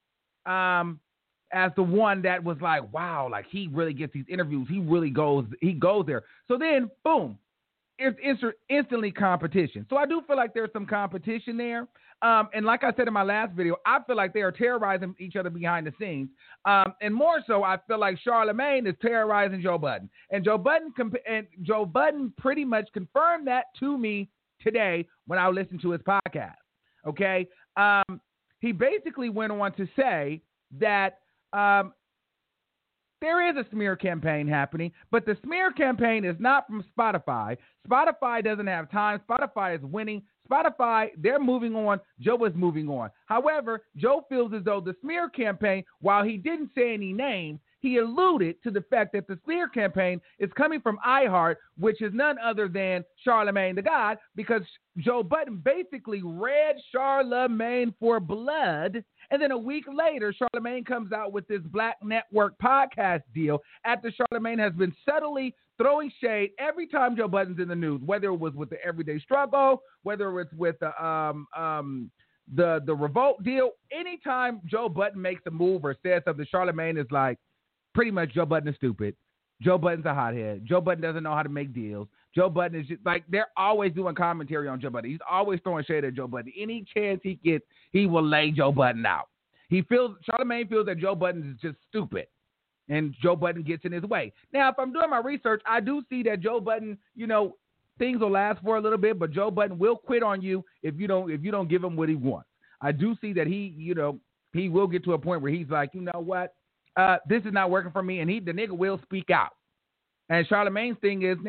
um, as the one that was like, wow, like he really gets these interviews. He really goes, he goes there. So then, boom, it's inst- instantly competition. So I do feel like there's some competition there. Um, and like I said in my last video, I feel like they are terrorizing each other behind the scenes. Um, and more so, I feel like Charlamagne is terrorizing Joe Budden. And Joe Budden comp- and Joe Budden pretty much confirmed that to me today when I listened to his podcast. Okay? Um, he basically went on to say that um, there is a smear campaign happening, but the smear campaign is not from Spotify. Spotify doesn't have time. Spotify is winning. Spotify, they're moving on. Joe is moving on. However, Joe feels as though the smear campaign, while he didn't say any names, he alluded to the fact that the smear campaign is coming from iHeart, which is none other than Charlamagne the God, because Joe Budden basically read Charlamagne for blood. And then a week later, Charlamagne comes out with this Black Network podcast deal after Charlamagne has been subtly throwing shade every time Joe Budden's in the news, whether it was with the Everyday Struggle, whether it's with the um, um, the the Revolt deal. Anytime Joe Budden makes a move or says something, Charlamagne is like, pretty much Joe Budden is stupid. Joe Budden's a hothead. Joe Budden doesn't know how to make deals. Joe Budden is just like, they're always doing commentary on Joe Budden. He's always throwing shade at Joe Budden. Any chance he gets, he will lay Joe Budden out. He feels, Charlamagne feels that Joe Budden is just stupid. And Joe Budden gets in his way. Now, if I'm doing my research, I do see that Joe Budden, you know, things will last for a little bit, but Joe Budden will quit on you if you don't if you don't give him what he wants. I do see that he, you know, he will get to a point where he's like, you know what, uh, this is not working for me, and he the nigga will speak out. And Charlamagne's thing is, nigga,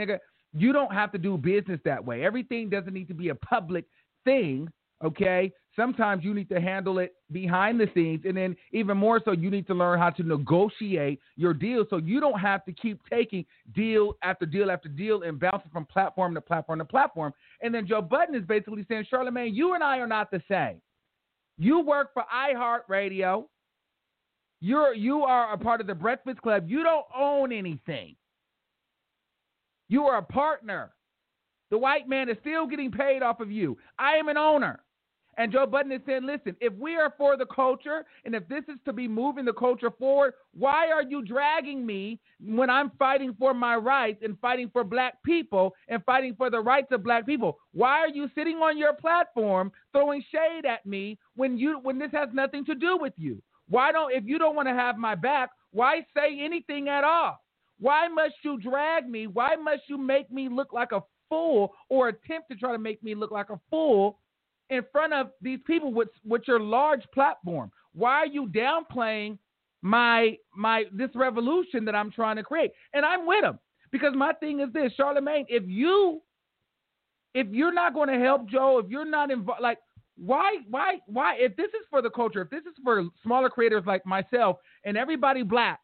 You don't have to do business that way. Everything doesn't need to be a public thing, okay? Sometimes you need to handle it behind the scenes, and then even more so, you need to learn how to negotiate your deal so you don't have to keep taking deal after deal after deal and bouncing from platform to platform to platform. And then Joe Budden is basically saying, Charlamagne, you and I are not the same. You work for iHeartRadio. You're, you are a part of the Breakfast Club. You don't own anything. You are a partner. The white man is still getting paid off of you. I am an owner. And Joe Budden is saying, listen, if we are for the culture and if this is to be moving the culture forward, why are you dragging me when I'm fighting for my rights and fighting for black people and fighting for the rights of black people? Why are you sitting on your platform throwing shade at me when you when this has nothing to do with you? Why don't, if you don't want to have my back, why say anything at all? Why must you drag me? Why must you make me look like a fool or attempt to try to make me look like a fool in front of these people with, with your large platform? Why are you downplaying my my this revolution that I'm trying to create? And I'm with them because my thing is this, Charlamagne, if you if you're not going to help Joe, if you're not involved, like why why why if this is for the culture, if this is for smaller creators like myself and everybody black,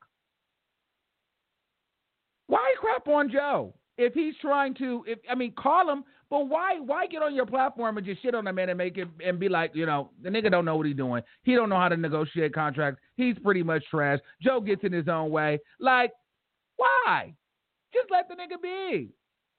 why crap on Joe? If he's trying to, if I mean, call him, but why why get on your platform and just shit on a man and make it and be like, you know, the nigga don't know what he's doing. He don't know how to negotiate contracts. He's pretty much trash. Joe gets in his own way. Like, why? Just let the nigga be.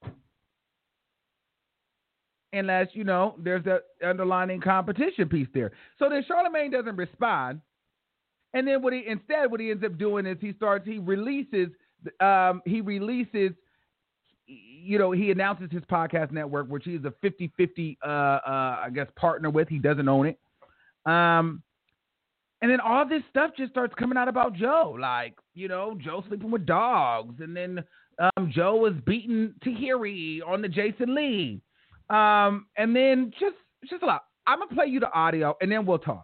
Unless, you know, there's the underlying competition piece there. So then Charlamagne doesn't respond. And then what he instead what he ends up doing is he starts, he releases, um, he releases you know, he announces his podcast network, which he's a fifty-fifty, uh, uh, I guess, partner with. He doesn't own it. Um, and then all this stuff just starts coming out about Joe. Like, you know, Joe sleeping with dogs. And then um, Joe was beating Tahiri on the Jason Lee. Um, and then just, just a lot. I'm going to play you the audio, and then we'll talk.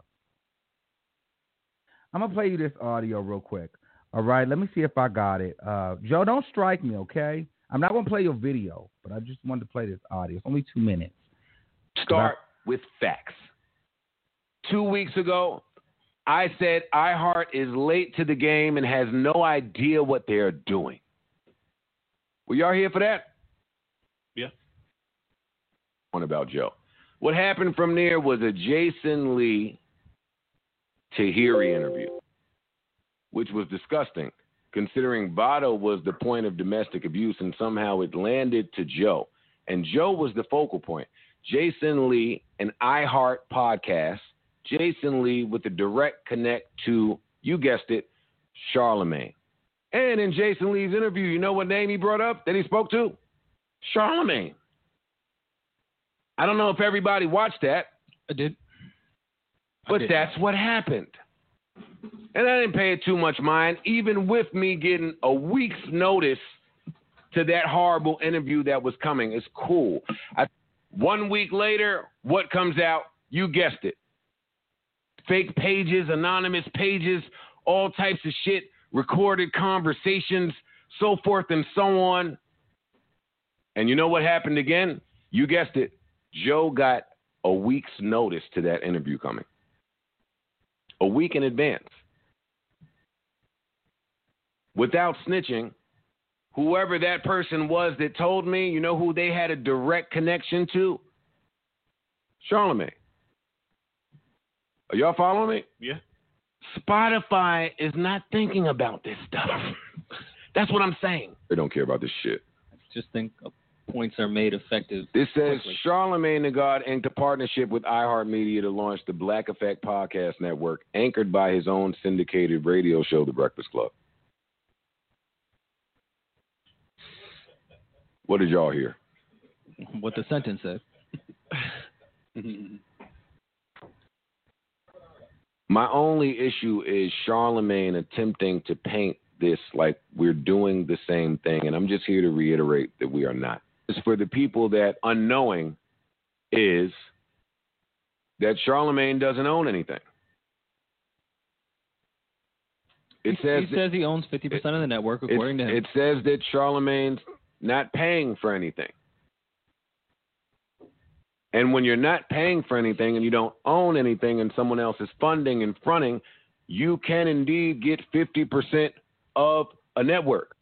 I'm going to play you this audio real quick. All right, let me see if I got it. Uh, Joe, don't strike me, okay? I'm not going to play your video, but I just wanted to play this audio. It's only two minutes. Start with facts. Two weeks ago, I said iHeart is late to the game and has no idea what they're doing. Were y'all here for that? Yeah. One about Joe. What happened from there was a Jason Lee Tahiri interview, which was disgusting, considering Vado was the point of domestic abuse and somehow it landed to Joe. And Joe was the focal point. Jason Lee, an iHeart podcast. Jason Lee with a direct connect to, you guessed it, Charlamagne. And in Jason Lee's interview, you know what name he brought up that he spoke to? Charlamagne. I don't know if everybody watched that. I did. But I did. that's what happened. And I didn't pay it too much mind, even with me getting a week's notice to that horrible interview that was coming. It's cool. I, one week later, what comes out? You guessed it. Fake pages, anonymous pages, all types of shit, recorded conversations, so forth and so on. And you know what happened again? You guessed it. Joe got a week's notice to that interview coming. A week in advance. Without snitching, whoever that person was that told me, you know who they had a direct connection to? Charlamagne. Are y'all following me? Yeah. Spotify is not thinking about this stuff. That's what I'm saying. They don't care about this shit. I just think points are made effective. This says quickly. Charlamagne the God inked a partnership with iHeartMedia to launch the Black Effect Podcast Network, anchored by his own syndicated radio show, The Breakfast Club. What did y'all hear? What the sentence said. My only issue is Charlamagne attempting to paint this like we're doing the same thing, and I'm just here to reiterate that we are not. It's for the people that unknowing is that Charlamagne doesn't own anything. It he, says he says he owns fifty percent of the network, according it, to him. It says that Charlamagne's not paying for anything. And when you're not paying for anything and you don't own anything and someone else is funding and fronting, you can indeed get fifty percent of a network.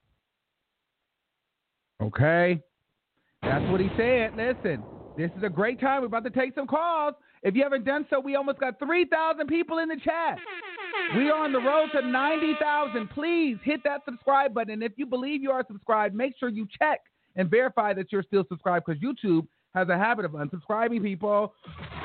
Okay. That's what he said. Listen, this is a great time. We're about to take some calls. If you haven't done so, we almost got three thousand people in the chat. We are on the road to ninety thousand. Please hit that subscribe button. And if you believe you are subscribed, make sure you check and verify that you're still subscribed, because YouTube has a habit of unsubscribing people.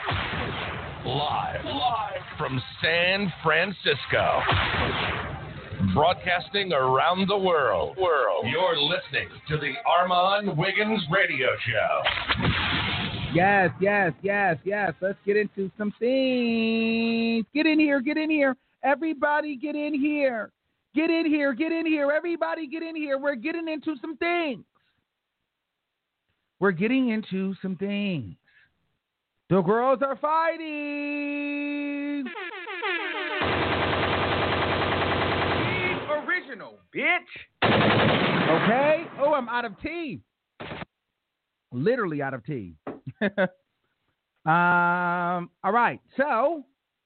Live, live from San Francisco. Broadcasting around the world. World. You're listening to the Armand Wiggins Radio Show. Yes, yes, yes, yes. Let's get into some things. Get in here, get in here. Everybody get in here. Get in here, get in here. Everybody get in here. We're getting into some things. We're getting into some things. The girls are fighting. Original, bitch. Okay. Oh, I'm out of tea. Literally out of tea. um. All right. So,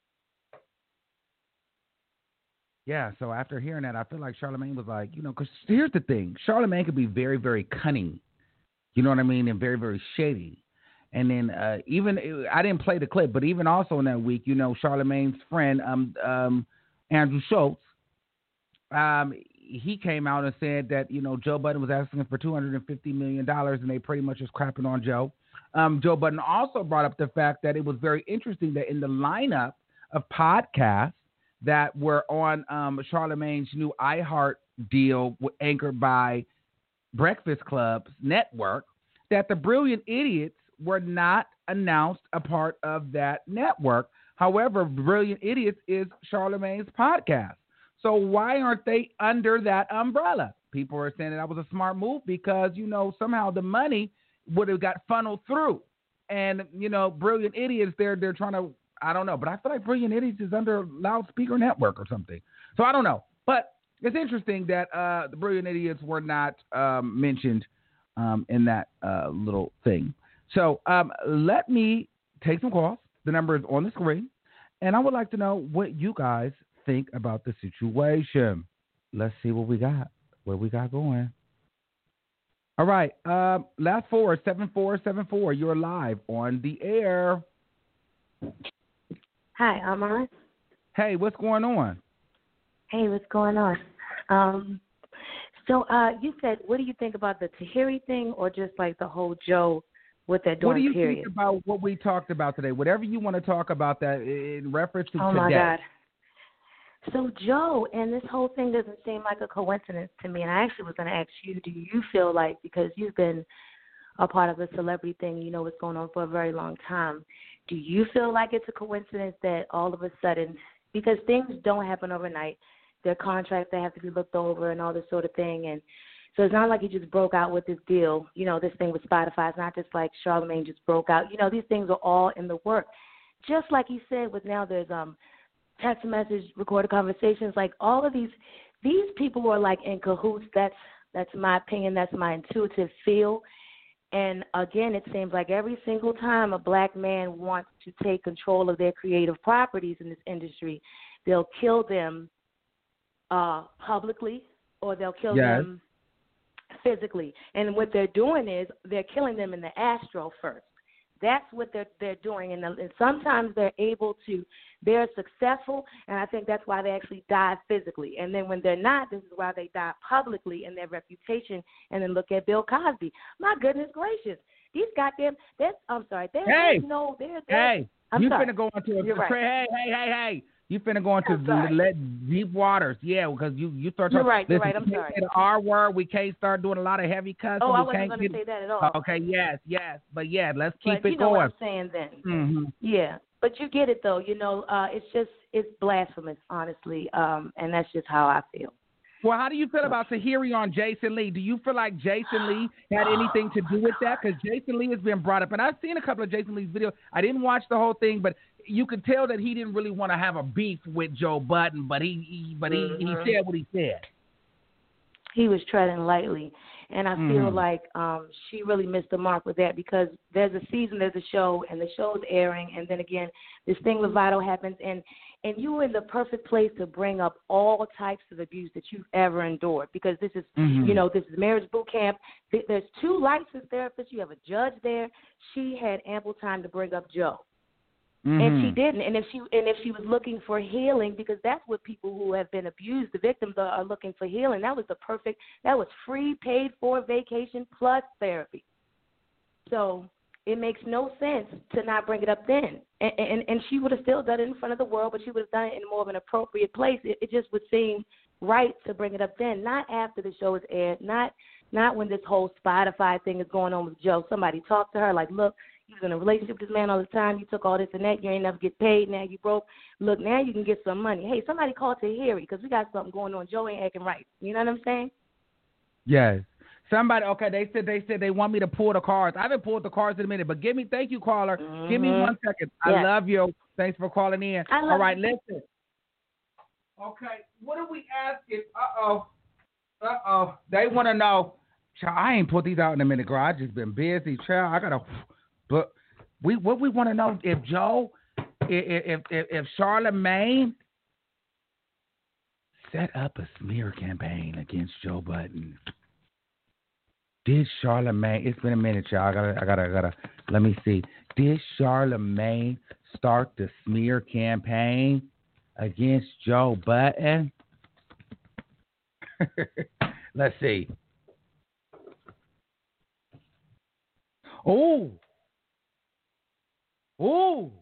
yeah. So after hearing that, I feel like Charlamagne was like, you know, because here's the thing: Charlamagne could be very, very cunning. You know what I mean? And very, very shady. And then uh, even I didn't play the clip, but even also in that week, you know, Charlamagne's friend, um, um, Andrew Schultz, um, he came out and said that, you know, Joe Budden was asking for two hundred fifty million dollars and they pretty much was crapping on Joe. Um, Joe Budden also brought up the fact that it was very interesting that in the lineup of podcasts that were on um, Charlamagne's new iHeart deal anchored by Breakfast Club's network, that the Brilliant Idiots were not announced a part of that network. However, Brilliant Idiots is Charlamagne's podcast. So why aren't they under that umbrella? People are saying that, that was a smart move because, you know, somehow the money would have got funneled through. And, you know, Brilliant Idiots, they're, they're trying to, I don't know, but I feel like Brilliant Idiots is under Loudspeaker Network or something. So I don't know. But it's interesting that uh, the Brilliant Idiots were not um, mentioned um, in that uh, little thing. So um, let me take some calls. The number is on the screen. And I would like to know what you guys think about the situation. Let's see what we got, what we got going. All right. Um, last four, seven four seven four. You're live on the air. Hi, Armand. Hey, what's going on? Hey, what's going on? Um, so uh, you said, what do you think about the Tahiri thing, or just like the whole Joe, what they're doing? What do you period? think about what we talked about today? Whatever you want to talk about that in reference to oh today. Oh my God. So Joe, and this whole thing doesn't seem like a coincidence to me. And I actually was going to ask you, do you feel like, because you've been a part of the celebrity thing, you know what's going on for a very long time, do you feel like it's a coincidence that all of a sudden, because things don't happen overnight, there are contracts that have to be looked over and all this sort of thing, and so it's not like he just broke out with this deal, you know, this thing with Spotify. It's not just like Charlamagne just broke out. You know, these things are all in the work. Just like he said, with now there's um text message, recorded conversations, like all of these, these people are like in cahoots. That's that's my opinion. That's my intuitive feel. And again, it seems like every single time a black man wants to take control of their creative properties in this industry, they'll kill them uh, publicly, or they'll kill yes. them physically. And what they're doing is they're killing them in the astral first. That's what they're they're doing, and, and sometimes they're able to, they're successful, and I think that's why they actually die physically. And then when they're not, this is why they die publicly in their reputation. And then look at Bill Cosby. My goodness gracious, these goddamn, there's, I'm sorry, there's, hey, there's no, there's, hey, I'm you sorry. finna go into a, You're right. hey, hey, hey, hey. You finna go into the, let deep waters, yeah, because you, you start talking. You're right, you're listen, right, I'm we sorry. Say the R word, we can't start doing a lot of heavy cussing. Oh, I we wasn't can't going to say that at all. Okay, yes, yes, but yeah, let's keep but it you know going. what I'm saying then. Mm-hmm. Yeah, but you get it though. You know, uh, it's just it's blasphemous, honestly, um, and that's just how I feel. Well, how do you feel about Tahiri on Jason Lee? Do you feel like Jason Lee had anything to do with that? Because Jason Lee has been brought up, and I've seen a couple of Jason Lee's videos. I didn't watch the whole thing, but you could tell that he didn't really want to have a beef with Joe Budden, but he, he but he, mm-hmm. he said what he said. He was treading lightly. And I Mm. feel like um, she really missed the mark with that because there's a season, there's a show, and the show's airing, and then again, this thing with Vital happens, and and you were in the perfect place to bring up all types of abuse that you've ever endured because this is, Mhm. you know, this is marriage boot camp. Th- There's two licensed therapists. You have a judge there. She had ample time to bring up Joe. And she Mhm. didn't. And if she and if she was looking for healing, because that's what people who have been abused, the victims are, are looking for healing. That was the perfect. That was free, paid for vacation plus therapy. So it makes no sense to not bring it up then. And and, and she would have still done it in front of the world, but she would have done it in more of an appropriate place. It, it just would seem right to bring it up then, not after the show is aired, not not when this whole Spotify thing is going on with Joe. Somebody talked to her like, look, you was in a relationship with this man all the time. You took all this and that. You ain't never get paid. Now you broke. Look, now you can get some money. Hey, somebody call Tahiri because we got something going on. Joe ain't acting right. You know what I'm saying? Yes. Somebody, okay, they said they said they want me to pull the cards. I haven't pulled the cards in a minute, but give me, thank you, caller. Mm-hmm. Give me one second. I Yeah. love you. Thanks for calling in. I love All right, you. listen. Okay, what are we asking? Uh-oh. Uh-oh. They want to know. Child, I ain't put these out in a minute, girl. I just been busy. Child, I got to, but we what we want to know, if Joe, if, if, if Charlamagne set up a smear campaign against Joe Budden. Did Charlamagne? It's been a minute, y'all. I gotta, I gotta, I gotta. Let me see. Did Charlamagne start the smear campaign against Joe Budden? Let's see. Oh, oh.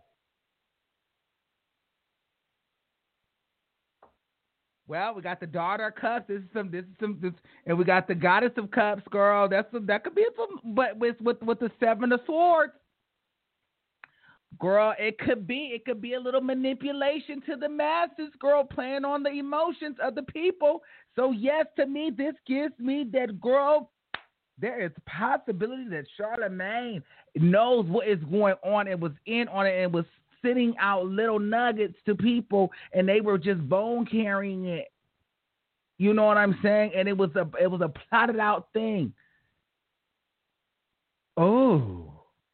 Well, we got the daughter of cups. This is some. This is some. This, and we got the goddess of cups, girl. That's some, that could be some. But with with with the seven of swords, girl, it could be. It could be a little manipulation to the masses, girl, playing on the emotions of the people. So yes, to me, this gives me that, girl. There is possibility that Charlamagne knows what is going on and was in on it and was sending out little nuggets to people, and they were just bone carrying it. You know what I'm saying? And it was a it was a plotted out thing. Oh,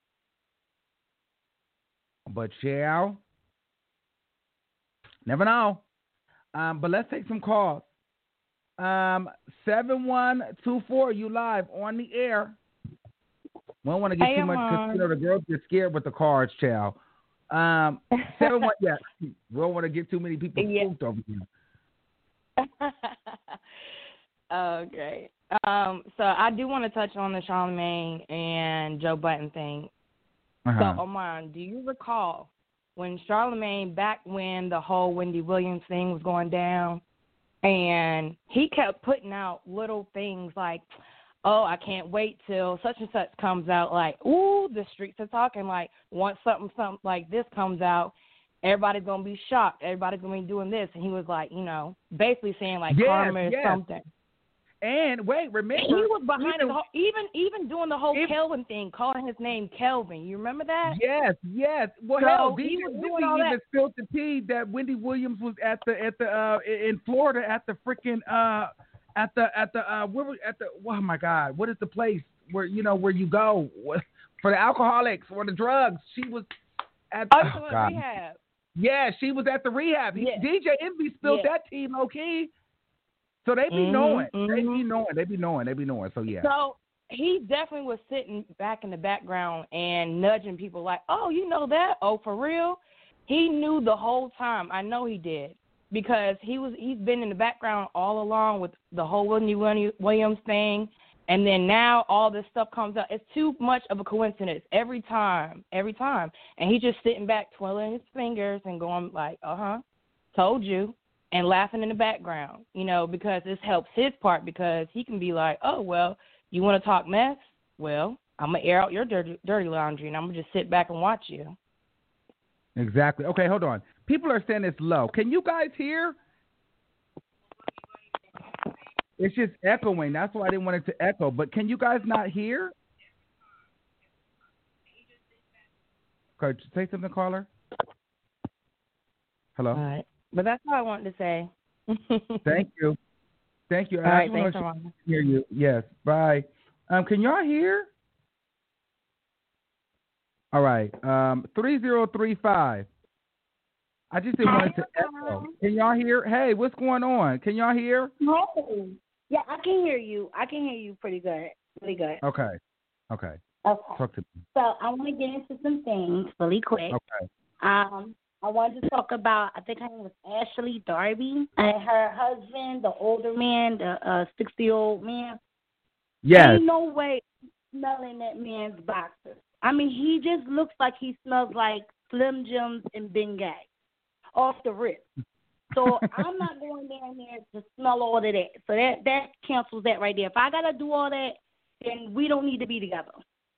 but yeah, never know. Um, but let's take some calls. Um, seven one two four, you live on the air. We don't want to get hey, too much because you know the girls get scared with the cards, child. Um, seven one, yeah, we don't want to get too many people spooked over here. Okay. Um, so I do want to touch on the Charlamagne and Joe Budden thing. Uh-huh. So, Oman, do you recall when Charlamagne, back when the whole Wendy Williams thing was going down, and he kept putting out little things like, oh, I can't wait till such and such comes out, like, ooh, the streets are talking, like, once something, something like this comes out, everybody's going to be shocked. Everybody's going to be doing this. And he was like, you know, basically saying, like, yes, karma is yes. something. And wait, remember, he was behind even, the whole, even even doing the whole if, Kelvin thing, calling his name Kelvin. You remember that? Yes, yes. Well, so hell, he D J was Wendy doing all even that. spilled the tea that Wendy Williams was at the at the uh in Florida at the freaking uh at the at the uh where was at the oh my God, what is the place where you know where you go for the alcoholics or the drugs? She was at oh, oh, God. rehab. Yeah, she was at the rehab. Yeah. D J Envy spilled yeah. that tea low key. So they be mm-hmm, knowing. Mm-hmm. They be knowing. They be knowing. They be knowing. So yeah. So he definitely was sitting back in the background and nudging people like, oh, you know that? Oh, for real? He knew the whole time. I know he did. Because he was he's been in the background all along with the whole Wendy Williams thing. And then now all this stuff comes out. It's too much of a coincidence every time, every time. And he's just sitting back twiddling his fingers and going like, uh-huh, told you. And laughing in the background, you know, because this helps his part because he can be like, oh, well, you want to talk mess? Well, I'm going to air out your dirty, dirty laundry, and I'm going to just sit back and watch you. Exactly. Okay, hold on. People are saying it's low. Can you guys hear? It's just echoing. That's why I didn't want it to echo. But can you guys not hear? Okay, say something, caller. Hello? All right. But that's all I wanted to say. Thank you. Thank you. All I right, just wanna thanks, Armand. hear you. Yes. Bye. Um, can y'all hear? All right. Um, three zero three five. I just didn't want it to echo. Can y'all hear? Hey, what's going on? Can y'all hear? Hey. Yeah, I can hear you. I can hear you pretty good. Pretty good. Okay. Okay. Okay. Talk to me. So I want to get into some things really quick. Okay. Um, I wanted to talk about, I think her name was Ashley Darby, and her husband, the older man, the uh, sixty-year-old man. Yes. Ain't no way smelling that man's boxers. I mean, he just looks like he smells like Slim Jims and Bengay off the rip. So I'm not going down there to smell all of that. So that, that cancels that right there. If I got to do all that, then we don't need to be together.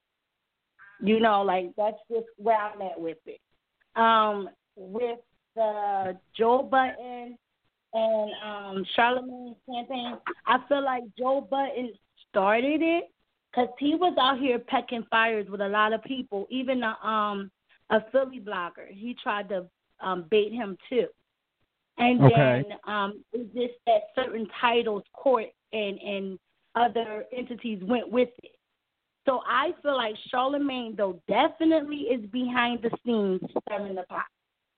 You know, like, that's just where I'm at with it. Um, with the Joe Budden and um, Charlamagne campaign, I feel like Joe Budden started it because he was out here pecking fires with a lot of people, even a, um, a Philly blogger. He tried to um, bait him, too. And okay. then um, it's just that certain titles, court, and, and other entities went with it. So I feel like Charlamagne, though, definitely is behind the scenes stirring the pot.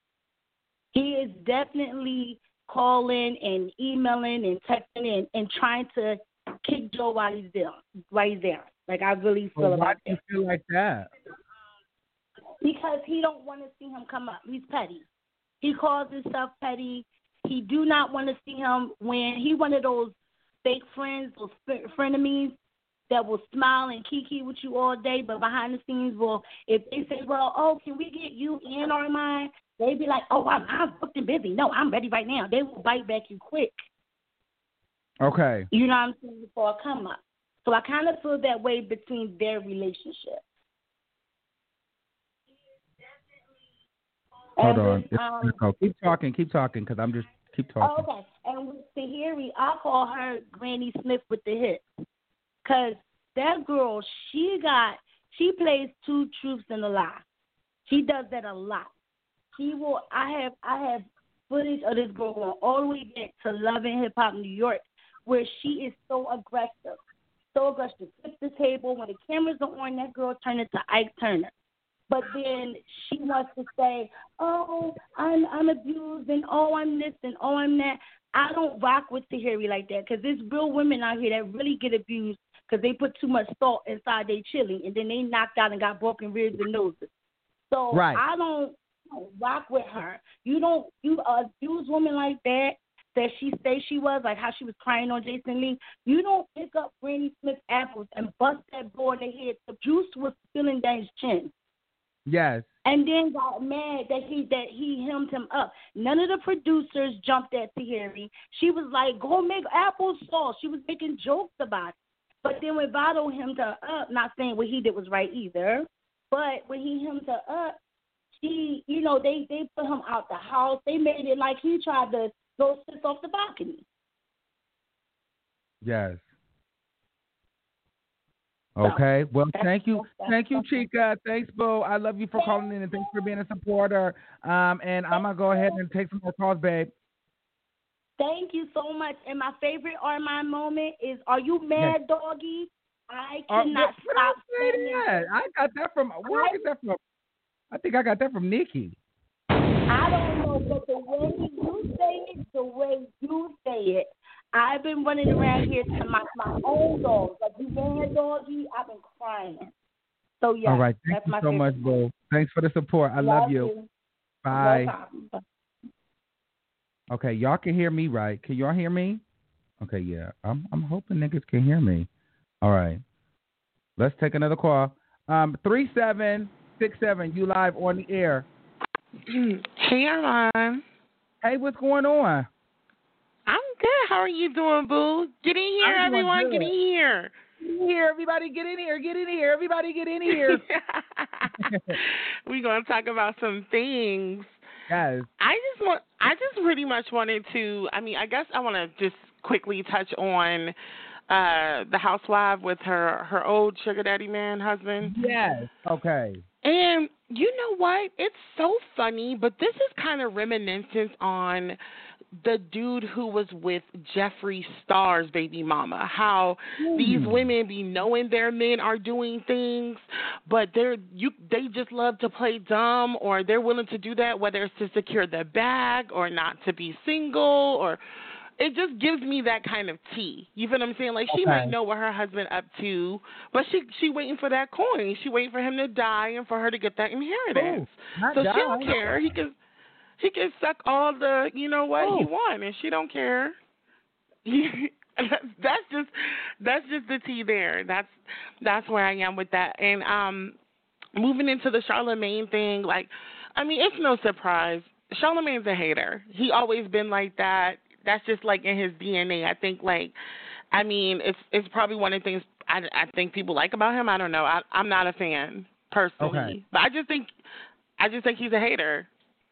He is definitely calling and emailing and texting and, and trying to kick Joe while he's there. While he's there. Like, I really feel well, about why do you that. feel like that? Because he don't want to see him come up. He's petty. He calls himself petty. He do not want to see him win. He one of those fake friends, those frenemies that will smile and kiki with you all day, but behind the scenes will, if they say, well, oh, can we get you in or mine? They be like, oh, I'm, I'm booked and busy. No, I'm ready right now. They will bite back you quick. Okay. You know what I'm saying? For a come up. So I kind of feel that way between their relationship. Hold and on. With, um, oh, keep talking. Keep talking because I'm just keep talking. Oh, okay. And with Tahiri, I call her Granny Smith with the hip. Because that girl, she got, she plays two truths and a lie. She does that a lot. She will, I have, I have footage of this girl going all the way back to Love and Hip Hop New York, where she is so aggressive. So aggressive. Flip the table. When the cameras are on, that girl turned into Ike Turner. But then she wants to say, oh, I'm I'm abused, and oh, I'm this, and oh, I'm that. I don't rock with Tahiri like that because there's real women out here that really get abused because they put too much salt inside their chili, and then they knocked out and got broken ribs and noses. So right. I don't, I don't rock with her. You don't, you abuse women like that, that she say she was, like how she was crying on Jason Lee. You don't pick up Granny Smith apples and bust that boy in the head. The juice was spilling down his chin. Yes. And then got mad that he that he hemmed him up. None of the producers jumped at Tahiri. She was like, go make applesauce. She was making jokes about it. But then when Vado hemmed her up, not saying what he did was right either, but when he hemmed her up, she, you know, they, they put him out the house. They made it like he tried to go sit off the balcony. Yes. Okay. Well, thank you. Thank you, Chica. Thanks, Boo. I love you for calling in and thanks for being a supporter. Um, and I'm going to go ahead and take some more calls, babe. Thank you so much. And my favorite Armand moment is, are you mad, doggy? I cannot uh, stop saying that. I got that from, where I, I get that from? I think I got that from Nikki. I don't know, but the way you say it, the way you say it, I've been running around here to my, my own dogs. Like, you mad, doggy? I've been crying. So, yeah. All right. Thank that's you my so favorite. much, Boo. Thanks for the support. I love, love you. you. Bye. No okay, y'all can hear me, right? Can y'all hear me? Okay, yeah. I'm I'm hoping niggas can hear me. All right. Let's take another call. Um, three seven six seven. You live on the air. Hey, Armand. Hey, what's going on? I'm good. How are you doing, boo? Get in here, I'm everyone. Get in here. Get in here, everybody. Get in here. Get in here. Everybody get in here. We're going to talk about some things. Yes. I just want, I just pretty much wanted to, I mean, I guess I want to just quickly touch on uh, the housewife with her, her old sugar daddy man husband. Yes. Okay. And you know what? It's so funny, but this is kind of reminiscent on the dude who was with Jeffree Star's baby mama. How mm. these women be knowing their men are doing things, but they're you they just love to play dumb, or they're willing to do that whether it's to secure the bag or not to be single, or it just gives me that kind of tea. You feel what I'm saying? Like, she okay. might know what her husband up to, but she she waiting for that coin. She waiting for him to die and for her to get that inheritance. Ooh, so die. she don't care. He can he can suck all the, you know what, Ooh. he want, and she don't care. that's just that's just the tea there. That's that's where I am with that. And um, moving into the Charlamagne thing, like, I mean, it's no surprise. Charlamagne's a hater. He always been like that. That's just like in his D N A. I think, like, I mean, it's it's probably one of the things I, I think people like about him. I don't know. I, I'm not a fan personally, okay. but I just think I just think he's a hater.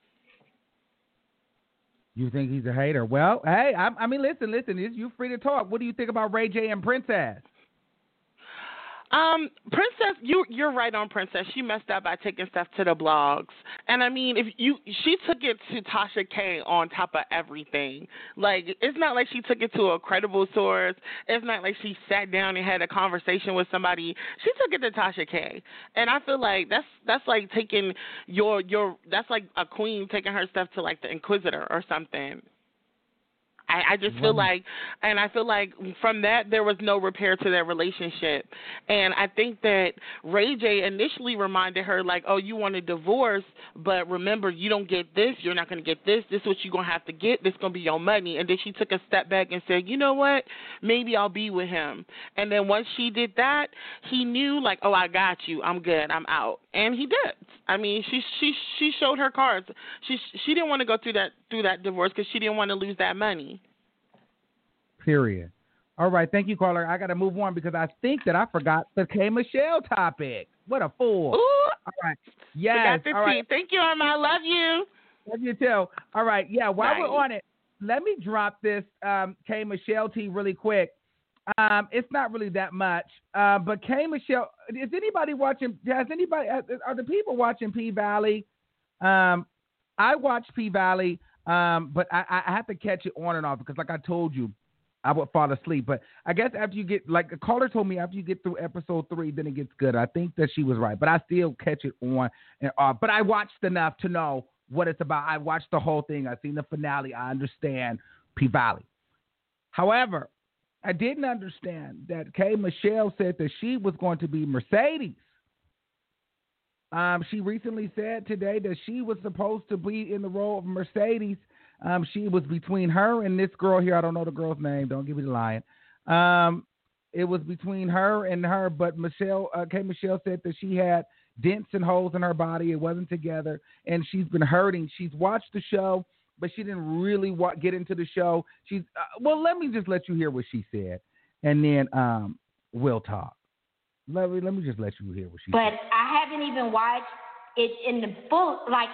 You think he's a hater? Well, hey, I, I mean, listen, listen. You're free to talk. What do you think about Ray J and Princess? Um, Princess, you you're right on Princess. She messed up by taking stuff to the blogs, and I mean, if you she took it to Tasha K on top of everything. Like, it's not like she took it to a credible source. It's not like she sat down and had a conversation with somebody. She took it to Tasha K, and I feel like that's that's like taking your your that's like a queen taking her stuff to like the Inquisitor or something. I, I just feel like, and I feel like from that there was no repair to their relationship. And I think that Ray J initially reminded her, like, oh, you want a divorce, but remember, you don't get this, you're not going to get this, this is what you're going to have to get, this is going to be your money. And then she took a step back and said, you know what, maybe I'll be with him. And then once she did that, he knew, like, oh, I got you, I'm good, I'm out. And he did. I mean, she she she showed her cards. She she didn't want to go through that through that divorce because she didn't want to lose that money. Period. All right, thank you, caller. I got to move on because I think that I forgot the K Michelle topic. What a fool! Ooh, all right, yes. Forgot the all right. tea. Thank you, Irma. I love you. Love you too. All right, yeah. While Bye. we're on it, let me drop this um, K Michelle tea really quick. Um, it's not really that much, uh, but K Michelle. Is anybody watching? Has anybody? Are the people watching P Valley? Um, I watch P Valley, um, but I, I have to catch it on and off because, like I told you, I would fall asleep. But I guess after you get, like the caller told me, after you get through episode three, then it gets good. I think that she was right, but I still catch it on and off. But I watched enough to know what it's about. I watched the whole thing. I've seen the finale. I understand P Valley. However, I didn't understand that K Michelle said that she was going to be Mercedes. Um, she recently said today that she was supposed to be in the role of Mercedes. Um, she was between her and this girl here. I don't know the girl's name. Don't give me the lying. Um, it was between her and her, but Michelle, uh, K Michelle said that she had dents and holes in her body. It wasn't together, and she's been hurting. She's watched the show, but she didn't really wa- get into the show. She's uh, well. Let me just let you hear what she said, and then um, we'll talk. Let me let me just let you hear what she but said. But I haven't even watched it in the full, like.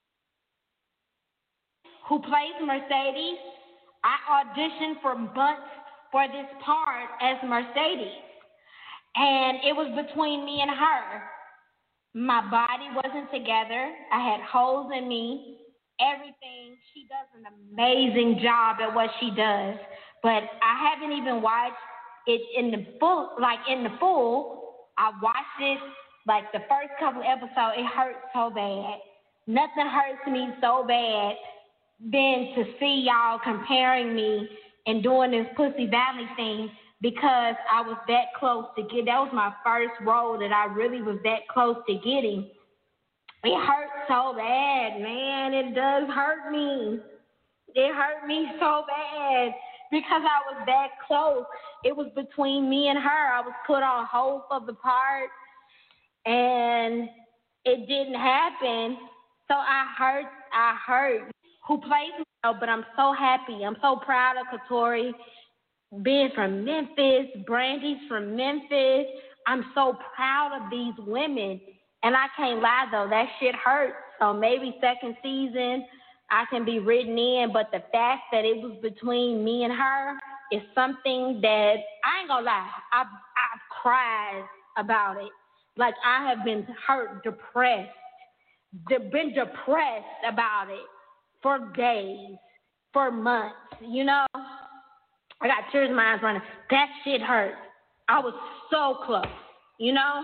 Who plays Mercedes? I auditioned for months for this part as Mercedes, and it was between me and her. My body wasn't together. I had holes in me. Everything. She does an amazing job at what she does, but I haven't even watched it in the full, like in the full. I watched it like the first couple of episodes. It hurt so bad. Nothing hurts me so bad than to see y'all comparing me and doing this Pussy Valley thing, because I was that close to get. That was my first role that I really was that close to getting. It hurt so bad, man. It does hurt me. It hurt me so bad because I was that close. It was between me and her. I was put on hold for the part, and it didn't happen. So I hurt. I hurt. Who plays me, but I'm so happy. I'm so proud of Katori being from Memphis. Brandy's from Memphis. I'm so proud of these women. And I can't lie, though, that shit hurts. So maybe second season I can be written in, but the fact that it was between me and her is something that, I ain't gonna lie, I've, I've cried about it. Like, I have been hurt, depressed, de- been depressed about it for days. for months, you know? I got tears in my eyes running. That shit hurt. I was so close, you know?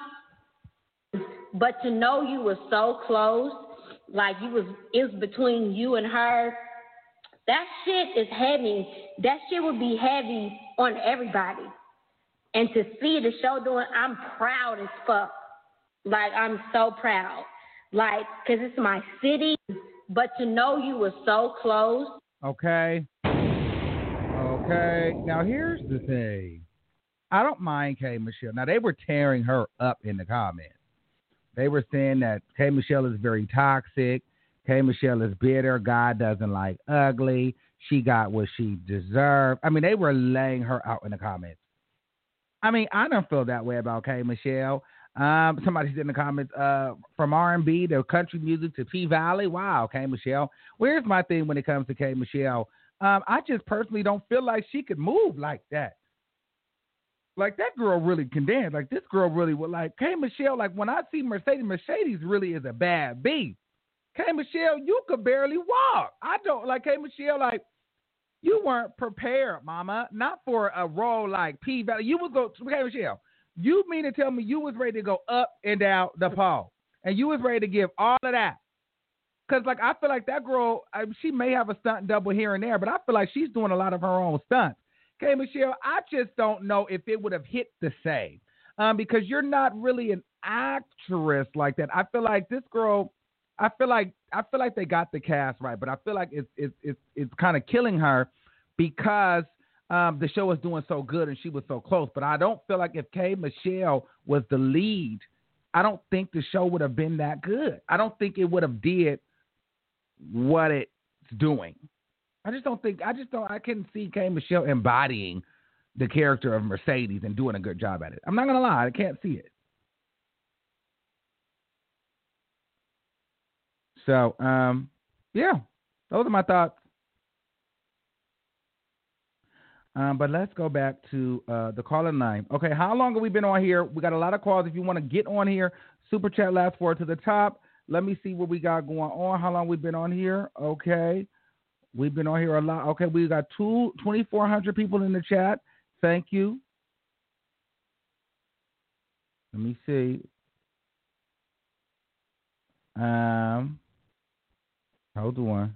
But to know you were so close, like you was, it was between you and her, that shit is heavy. That shit would be heavy on everybody. And to see the show doing, I'm proud as fuck. Like, I'm so proud. Like, because it's my city, but to know you were so close. Okay. Okay. Now, here's the thing. I don't mind K. Michelle. Now, they were tearing her up in the comments. They were saying that K. Michelle is very toxic. K. Michelle is bitter. God doesn't like ugly. She got what she deserved. I mean, they were laying her out in the comments. I mean, I don't feel that way about K. Michelle. Um, somebody said in the comments, uh, from R and B to country music to P Valley. Wow, K. Michelle. Where's my thing when it comes to K. Michelle? Um, I just personally don't feel like she could move like that. Like, that girl really can dance. Like, this girl really would, like, K. Michelle, like, when I see Mercedes, Mercedes really is a bad beast. K. Michelle, you could barely walk. I don't, like, K. Michelle, like, you weren't prepared, mama, not for a role like P Valley. You would go, K. Michelle, you mean to tell me you was ready to go up and down the pole, and you was ready to give all of that? Because, like, I feel like that girl, I, she may have a stunt double here and there, but I feel like she's doing a lot of her own stunts. K. Michelle, I just don't know if it would have hit the same um, because you're not really an actress like that. I feel like this girl, I feel like I feel like they got the cast right, but I feel like it's it's it's, it's kind of killing her because um, the show is doing so good and she was so close. But I don't feel like if K. Michelle was the lead, I don't think the show would have been that good. I don't think it would have did what it's doing. I just don't think, I just don't, I couldn't see K. Michelle embodying the character of Mercedes and doing a good job at it. I'm not going to lie, I can't see it. So, um, yeah, those are my thoughts. Um, but let's go back to uh, the caller line. Okay, how long have we been on here? We got a lot of calls. If you want to get on here, Super Chat last four to the top. Let me see what we got going on. How long we been on here? Okay. We've been on here a lot. Okay, we got two, twenty-four hundred people in the chat. Thank you. Let me see. Um, hold on.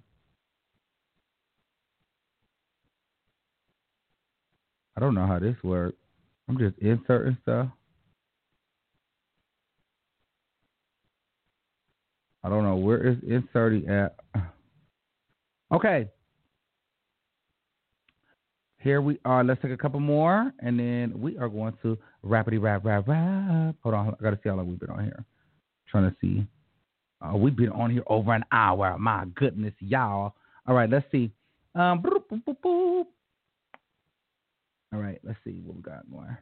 I don't know how this works. I'm just inserting stuff. I don't know where is inserting at. Okay. Here we are. Let's take a couple more, and then we are going to rapidy rap, rap, rap. Hold on. I got to see how long we've been on here. Trying to see. Uh, we've been on here over an hour. My goodness, y'all. All right, let's see. Um, boop, boop, boop, boop. All right, let's see what we got going.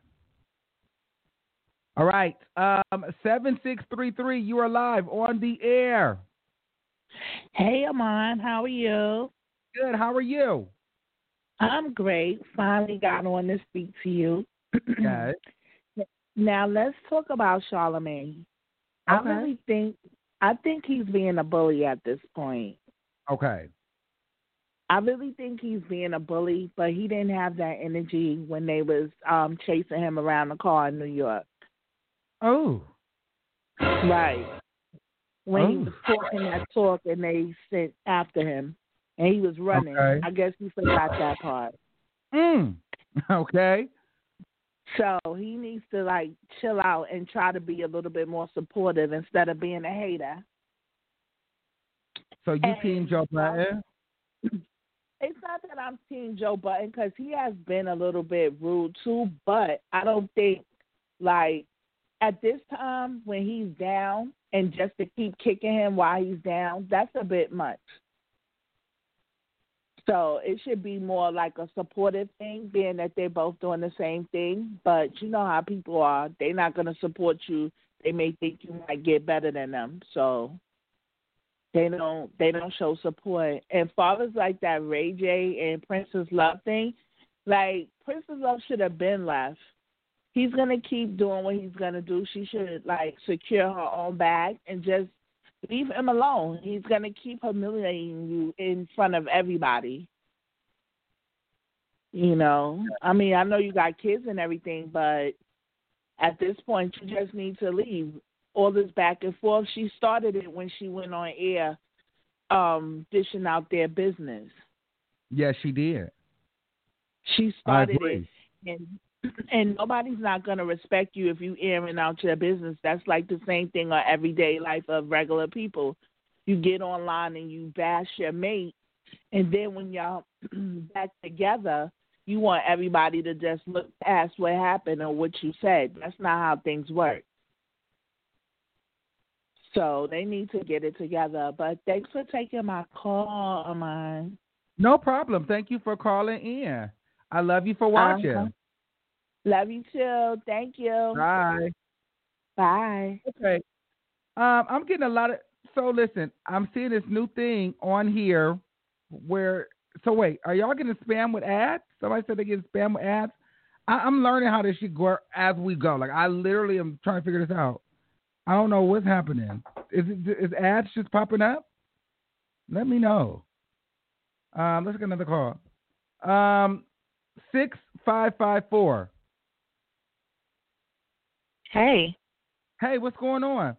All right. Um, seven six three three, you are live on the air. Hey, Amon, how are you? Good. How are you? I'm great. Finally got on to speak to you. Okay. Now let's talk about Charlamagne. I Okay. really think I think he's being a bully at this point. Okay. I really think he's being a bully, but he didn't have that energy when they was um, chasing him around the car in New York. Oh. Right. When oh. he was talking that talk and they sent after him and he was running. Okay. I guess he forgot that part. Mm. Okay. So he needs to, like, chill out and try to be a little bit more supportive instead of being a hater. So you And, team Joe Biden? It's not that I'm team Joe Biden because he has been a little bit rude too, but I don't think, like, at this time when he's down and just to keep kicking him while he's down, that's a bit much. So it should be more like a supportive thing, being that they're both doing the same thing. But you know how people are. They're not going to support you. They may think you might get better than them. So they don't they don't show support. And fathers like that Ray J and Princess Love thing, like Princess Love should have been left. He's going to keep doing what he's going to do. She should, like, secure her own bag and just leave him alone. He's going to keep humiliating you in front of everybody. You know, I mean, I know you got kids and everything, but at this point, you just need to leave. All this back and forth. She started it when she went on air, um, dishing out their business. Yes, she did. She I started agree. it, and and nobody's not gonna respect you if you airing out your business. That's like the same thing on everyday life of regular people. You get online and you bash your mate, and then when y'all back together, you want everybody to just look past what happened or what you said. That's not how things work. So they need to get it together. But thanks for taking my call, Armand. No problem. Thank you for calling in. I love you for watching. Uh-huh. Love you too. Thank you. Bye. Bye. Okay. Um, I'm getting a lot of. So listen, I'm seeing this new thing on here where. So wait, are y'all getting spam with ads? Somebody said they get spam with ads. I, I'm learning how this shit go as we go. Like I literally am trying to figure this out. I don't know what's happening. Is it is ads just popping up? Let me know. Um, let's get another call. Um, six five five four. Hey. Hey, what's going on?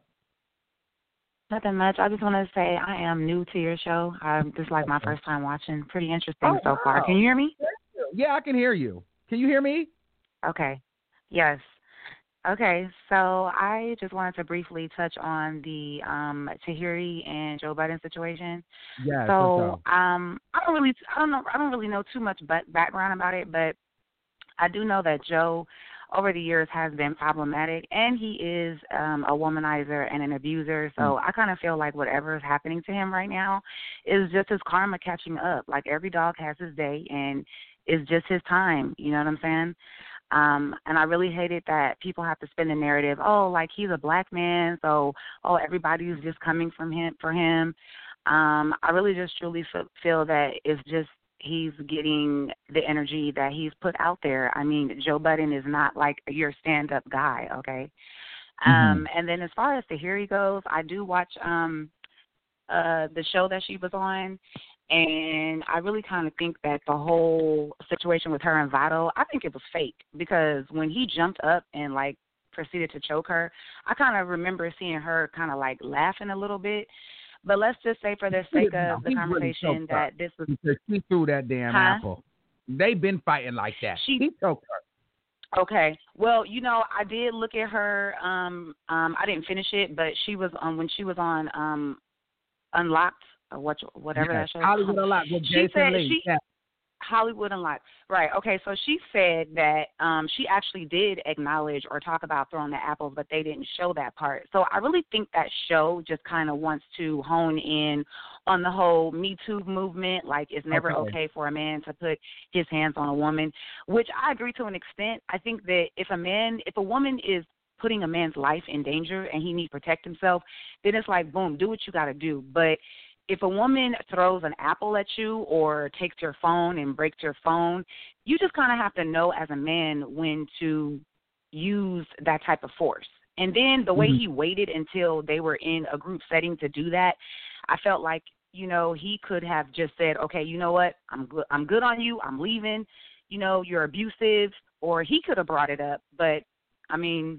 Nothing much. I just want to say I am new to your show. Um, this is like my first time watching. Pretty interesting Oh, so far. wow. Can you hear me? Yeah, I can hear you. Can you hear me? Okay. Yes. Okay. So I just wanted to briefly touch on the um, Tahiri and Joe Budden situation. Yes, So what's um, I don't really, I don't know, I don't really know too much but background about it, but I do know that Joe, over the years, has been problematic, and he is um, a womanizer and an abuser. So I kind of feel like whatever is happening to him right now is just his karma catching up. Like every dog has his day, and it's just his time. You know what I'm saying? Um, and I really hated that people have to spin the narrative, oh, like he's a black man, so, oh, everybody's just coming from him for him. Um, I really just truly f- feel that it's just he's getting the energy that he's put out there. I mean, Joe Budden is not like your stand-up guy, okay? Mm-hmm. Um, and then as far as Tahiri goes, I do watch um, uh, the show that she was on, and I really kind of think that the whole situation with her and Vado, I think it was fake, because when he jumped up and, like, proceeded to choke her, I kind of remember seeing her kind of, like, laughing a little bit. But let's just say for the sake No, of the he really conversation choked her that this was... because she threw that damn Huh? apple. They've been fighting like that. She, he choked her. Okay. Well, you know, I did look at her. Um, um, I didn't finish it, but she was on when she was on um, Unlocked or what, whatever Yes, that show. Hollywood Unlocked with She Jason said Lee. she Yeah. Hollywood Unlocked. Right. Okay. So she said that um, she actually did acknowledge or talk about throwing the apples, but they didn't show that part. So I really think that show just kind of wants to hone in on the whole Me Too movement. Like, it's never Okay. okay for a man to put his hands on a woman, which I agree to an extent. I think that if a man, if a woman is putting a man's life in danger and he needs to protect himself, then it's like, boom, do what you got to do. But if a woman throws an apple at you or takes your phone and breaks your phone, you just kind of have to know as a man when to use that type of force. And then the way Mhm. he waited until they were in a group setting to do that, I felt like, you know, he could have just said, okay, you know what, I'm good, I'm good on you, I'm leaving, you know, you're abusive, or he could have brought it up. But, I mean,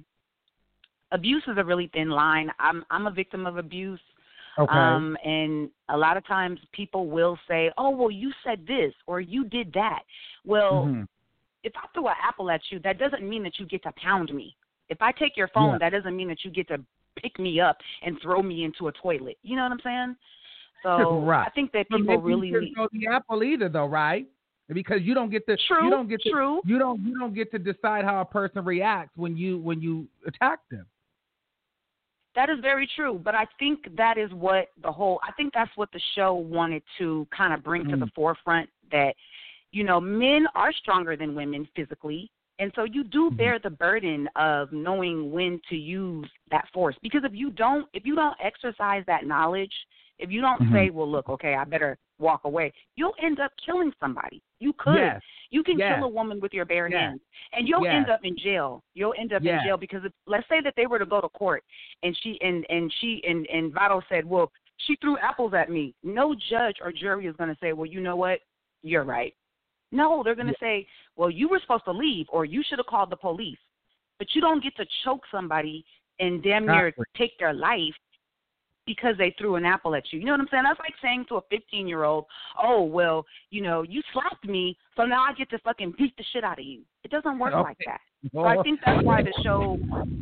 abuse is a really thin line. I'm I'm a victim of abuse. Okay. Um, and a lot of times people will say, oh, well, you said this or you did that. Well, Mhm. if I throw an apple at you, that doesn't mean that you get to pound me. If I take your phone, Yeah. that doesn't mean that you get to pick me up and throw me into a toilet. You know what I'm saying? So right. I think that But people maybe really you shouldn't throw the apple either, though, right? Because you don't get to True, you don't get to true. you don't you don't get to decide how a person reacts when you when you attack them. That is very true, but I think that is what the whole, I think that's what the show wanted to kind of bring to the forefront, that, you know, men are stronger than women physically, and so you do bear the burden of knowing when to use that force. Because if you don't, if you don't exercise that knowledge, if you don't Mhm. say, well, look, okay, I better walk away, you'll end up killing somebody. You could. Yes. You can Yes. kill a woman with your bare Yes. hands, and you'll Yes. end up in jail. You'll end up Yes. in jail because if, let's say that they were to go to court, and she and and she and and Vado said, well, she threw apples at me. No judge or jury is going to say, well, you know what, you're right. No, they're going to Yeah. say, well, you were supposed to leave or you should have called the police. But you don't get to choke somebody and damn near Exactly. take their life because they threw an apple at you. You know what I'm saying? That's like saying to a fifteen-year-old, oh, well, you know, you slapped me, so now I get to fucking beat the shit out of you. It doesn't work Okay. like that. So I think that's why the show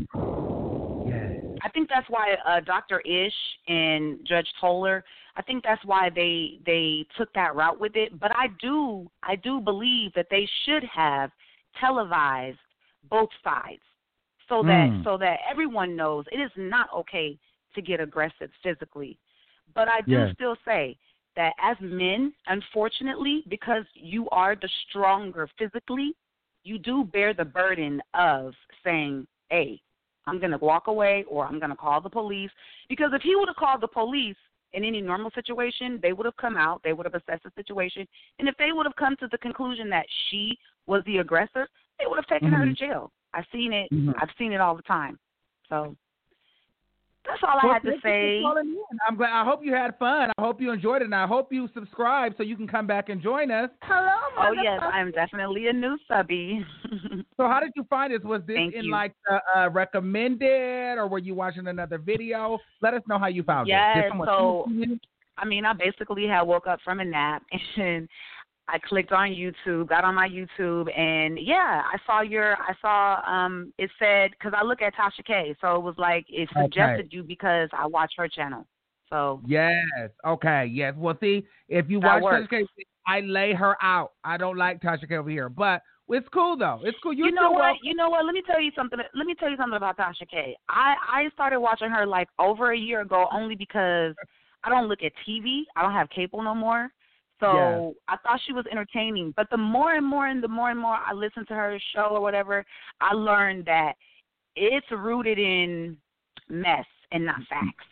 Yes. I think that's why uh, Doctor Ish and Judge Toller, I think that's why they they took that route with it. But I do I do believe that they should have televised both sides so that Mm. so that everyone knows it is not okay to get aggressive physically. But I do Yes. still say that as men, unfortunately, because you are the stronger physically, you do bear the burden of saying, hey, I'm going to walk away or I'm going to call the police. Because if he would have called the police in any normal situation, they would have come out, they would have assessed the situation, and if they would have come to the conclusion that she was the aggressor, they would have taken her to Mhm. jail. I've seen it. Mhm. I've seen it all the time. So that's all I Well, had to thank you for say. calling in. I'm glad. I hope you had fun. I hope you enjoyed it, and I hope you subscribe so you can come back and join us. Hello, oh yes, I'm definitely a new subby. So, how did you find us? Was this Thank in you. like uh, uh, recommended, or were you watching another video? Let us know how you found it. Did Yes, someone so send it to you? I mean, I basically had woke up from a nap and I clicked on YouTube, got on my YouTube, and yeah, I saw your, I saw, um, it said, because I look at Tasha K, so it was like, it suggested Okay. you because I watch her channel. So, Yes. Okay. Yes. Well, see, if you That watch works. Tasha K, I lay her out. I don't like Tasha K over here, but it's cool though. It's cool. You're you know still what? welcome. You know what? Let me tell you something. Let me tell you something about Tasha K. I I started watching her like over a year ago only because I don't look at T V. I don't have cable no more. So I thought she was entertaining. But the more and more and the more and more I listened to her show or whatever, I learned that it's rooted in mess and not facts.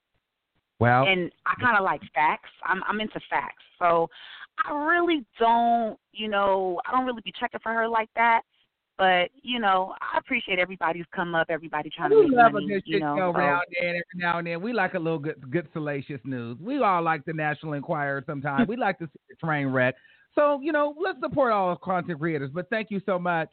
Well, And I kind of like facts. I'm I'm into facts. So I really don't, you know, I don't really be checking for her like that. But, you know, I appreciate everybody's come up, everybody trying to we make love money, a good you shit know. show so- every now and then. Every now and then, we like a little good, good salacious news. We all like the National Enquirer. Sometimes we like to see the train wreck. So you know, let's support all those content creators. But thank you so much.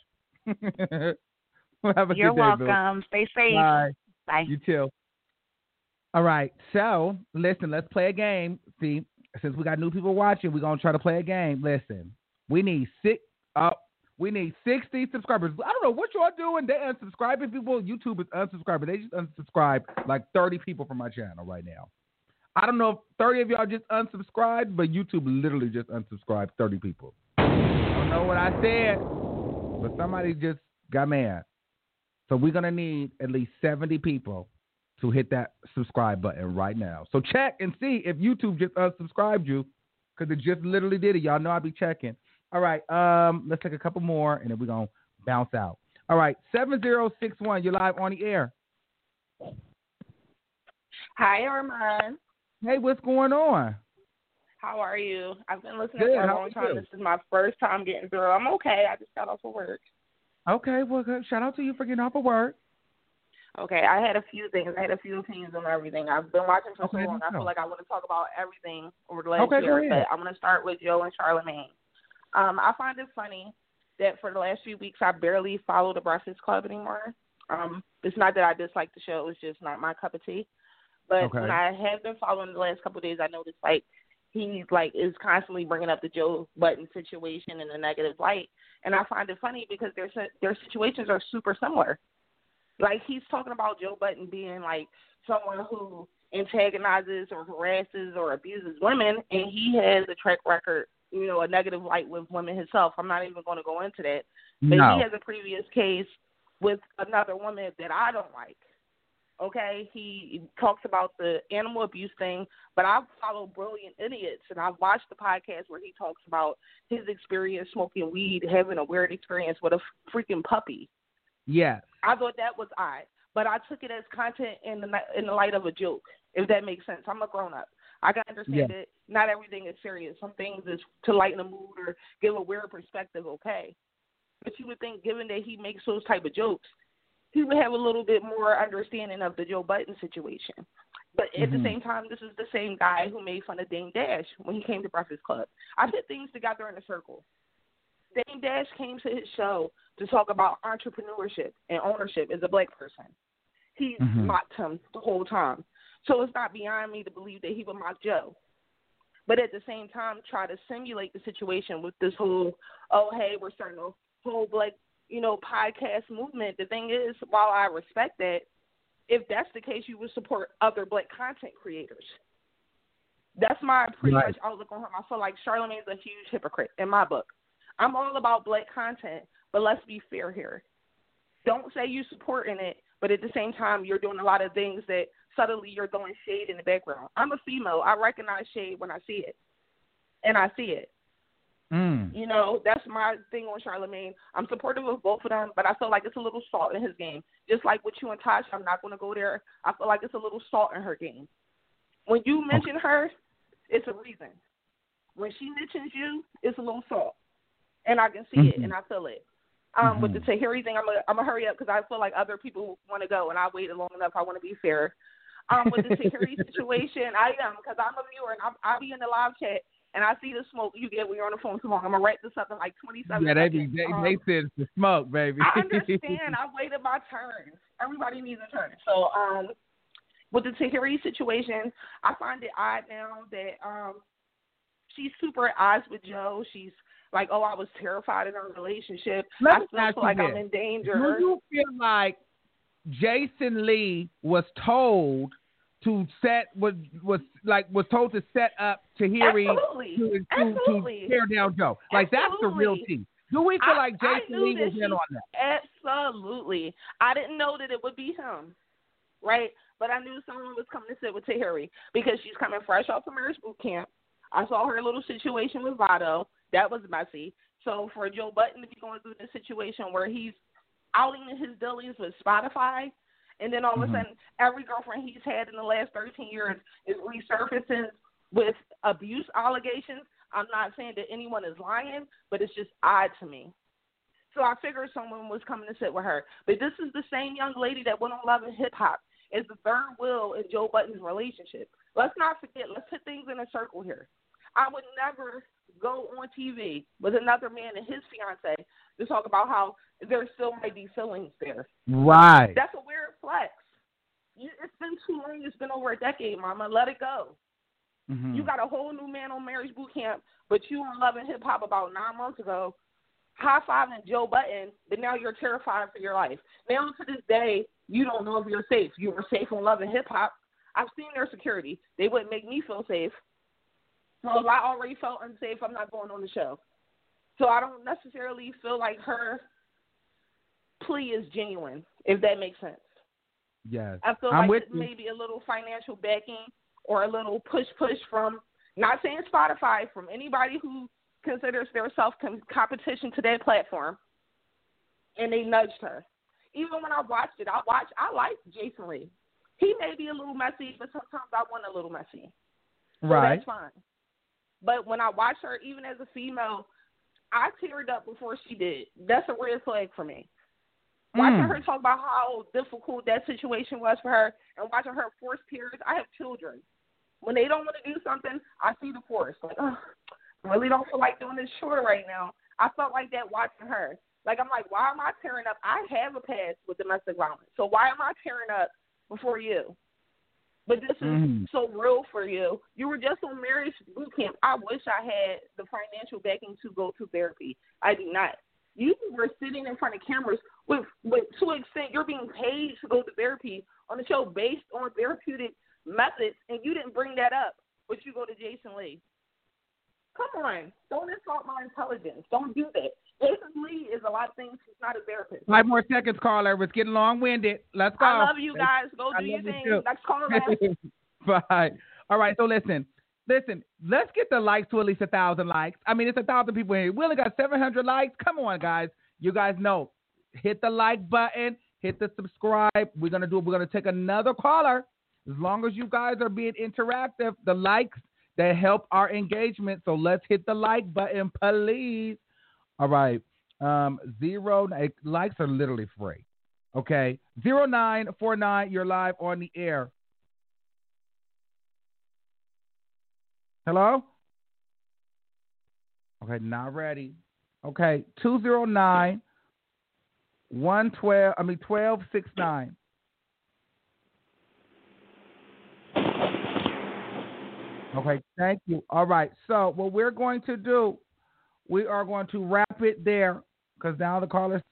Well, have a You're good day, Boo. welcome. Stay safe. Bye. Bye. You too. All right. So listen, let's play a game. See, since we got new people watching, we're gonna try to play a game. Listen, we need six up. We need sixty subscribers. I don't know what y'all doing. They unsubscribing people. YouTube is unsubscribing. They just unsubscribed like thirty people from my channel right now. I don't know if thirty of y'all just unsubscribed, but YouTube literally just unsubscribed thirty people. I don't know what I said, but somebody just got mad. So we're going to need at least seventy people to hit that subscribe button right now. So check and see if YouTube just unsubscribed you, because it just literally did it. Y'all know I'll be checking. All right, um, let's take a couple more, and then we're going to bounce out. All right, seven zero six one, you're live on the air. Hi, Armand. Hey, what's going on? How are you? I've been listening Good, for a how long are time. you? This is my first time getting through. I'm okay. I just got off of work. Okay, well, good. Shout out to you for getting off of work. Okay, I had a few things. I had a few opinions on everything. I've been watching for Okay, so long. let's I feel go. like I want to talk about everything over the last Okay, go year. ahead. But I'm going to start with Joe and Charlamagne. Um, I find it funny that for the last few weeks I barely follow the Breakfast Club anymore. Um, it's not that I dislike the show. It's just not my cup of tea. But Okay. when I have been following the last couple of days, I noticed like he like is constantly bringing up the Joe Budden situation in a negative light, and I find it funny because their their situations are super similar. Like he's talking about Joe Budden being like someone who antagonizes or harasses or abuses women, and he has a track record, you know, a negative light with women himself. I'm not even going to go into that, but No. he has a previous case with another woman that I don't like. Okay, he talks about the animal abuse thing, but I follow Brilliant Idiots, and I've watched the podcast where he talks about his experience smoking weed, having a weird experience with a freaking puppy. Yes. I thought that was odd, but I took it as content in the in the light of a joke, if that makes sense. I'm a grown up. I can understand Yeah. that not everything is serious. Some things is to lighten the mood or give a weird perspective, okay? But you would think, given that he makes those type of jokes, he would have a little bit more understanding of the Joe Budden situation. But at Mhm. the same time, this is the same guy who made fun of Dame Dash when he came to Breakfast Club. I put things together in a circle. Dame Dash came to his show to talk about entrepreneurship and ownership as a black person. He Mhm. mocked him the whole time. So it's not beyond me to believe that he would mock Joe. But at the same time, try to simulate the situation with this whole, oh, hey, we're starting a whole black, you know, podcast movement. The thing is, while I respect that, if that's the case, you would support other black content creators. That's my pretty Right. much outlook on him. I feel like Charlamagne's a huge hypocrite in my book. I'm all about black content, but let's be fair here. Don't say you're supporting it, but at the same time, you're doing a lot of things that subtly you're throwing shade in the background. I'm a female. I recognize shade when I see it, and I see it. Mm. You know, that's my thing on Charlamagne. I'm supportive of both of them, but I feel like it's a little salt in his game. Just like with you and Tasha, I'm not going to go there. I feel like it's a little salt in her game. When you mention her, it's a reason. When she mentions you, it's a little salt. And I can see Mm-hmm. it, and I feel it. Um, Mhm. With the Tahiri thing, I'm going I'm to hurry up because I feel like other people want to go, and I waited long enough. I want to be fair. Um, with the Tahiri situation, I am, because I'm a viewer, and I'll, I'll be in the live chat, and I see the smoke you get when you're on the phone too long. I'm going to wrap this up in like twenty-seven Yeah, they be seconds. they, Um, they said it's the smoke, baby. I understand. I waited my turn. Everybody needs a turn. So, um, with the Tahiri situation, I find it odd now that um, she's super at odds with Joe. She's like, oh, I was terrified in our relationship. Let I me still ask feel you like this. I'm in danger. Do you feel like Jason Lee was told to set was was like was told to set up Tahiri Absolutely. to, to, Absolutely. to tear down Joe? Like that's the real Absolutely. tea. Do we feel I- like I Jason knew Lee that was in she- on that? Absolutely. I didn't know that it would be him, right? But I knew someone was coming to sit with Tahiri because she's coming fresh off of marriage boot camp. I saw her little situation with Vado. That was messy. So for Joe Budden to be going through this situation where he's outing his dealings with Spotify, and then all of a Mhm. sudden every girlfriend he's had in the last thirteen years is resurfacing with abuse allegations. I'm not saying that anyone is lying, but it's just odd to me. So I figured someone was coming to sit with her. But this is the same young lady that went on Love and Hip Hop as the third wheel in Joe Budden's relationship. Let's not forget, let's put things in a circle here. I would never go on T V with another man and his fiance to talk about how there still might be feelings there. Right. That's a weird flex. You, it's been too long. It's been over a decade, Mama. Let it go. Mhm. You got a whole new man on marriage boot camp, but you on Love and Hip Hop about nine months ago, high-fiving Joe Budden, but now you're terrified for your life. Now to this day, you don't know if you're safe. You were safe on Love and Hip Hop. I've seen their security. They wouldn't make me feel safe. So if I already felt unsafe, I'm not going on the show. So I don't necessarily feel like her plea is genuine, if that makes sense. Yes. I feel I'm like with it's you. maybe a little financial backing or a little push-push from, not saying Spotify, from anybody who considers their self-competition to that platform, and they nudged her. Even when I watched it, I watched, I like Jason Lee. He may be a little messy, but sometimes I want a little messy. So Right. that's fine. But when I watch her, even as a female, I teared up before she did. That's a red flag for me. Watching Mm. her talk about how difficult that situation was for her and watching her force periods. I have children. When they don't want to do something, I see the force. Like, oh, I really don't feel like doing this shorter right now. I felt like that watching her. Like, I'm like, why am I tearing up? I have a past with domestic violence. So why am I tearing up before you? But this is Mhm. so real for you. You were just on marriage boot camp. I wish I had the financial backing to go to therapy. I do not. You were sitting in front of cameras with, with to an extent, you're being paid to go to therapy on a show based on therapeutic methods, and you didn't bring that up, but you go to Jason Lee. Come on. Don't insult my intelligence. Don't do that. Jason Lee is a lot of things. He's not a therapist. Five more seconds, caller. It's getting long-winded. Let's go. I love you guys. Go I do your love you thing. too. Next caller. last. Bye. All right, so listen. Listen, let's get the likes to at least a thousand likes. I mean, it's a thousand people here. We only got seven hundred likes. Come on, guys. You guys know. Hit the like button. Hit the subscribe. We're gonna do. We're gonna take another caller. As long as you guys are being interactive, the likes that help our engagement. So let's hit the like button, please. All right. Um, zero likes are literally free. Okay. Zero nine four nine. You're live on the air. Hello? Okay, not ready. Okay, two zero nine, one twelve, I mean twelve six nine. Okay, thank you. All right, so what we're going to do, we are going to wrap it there because now the callers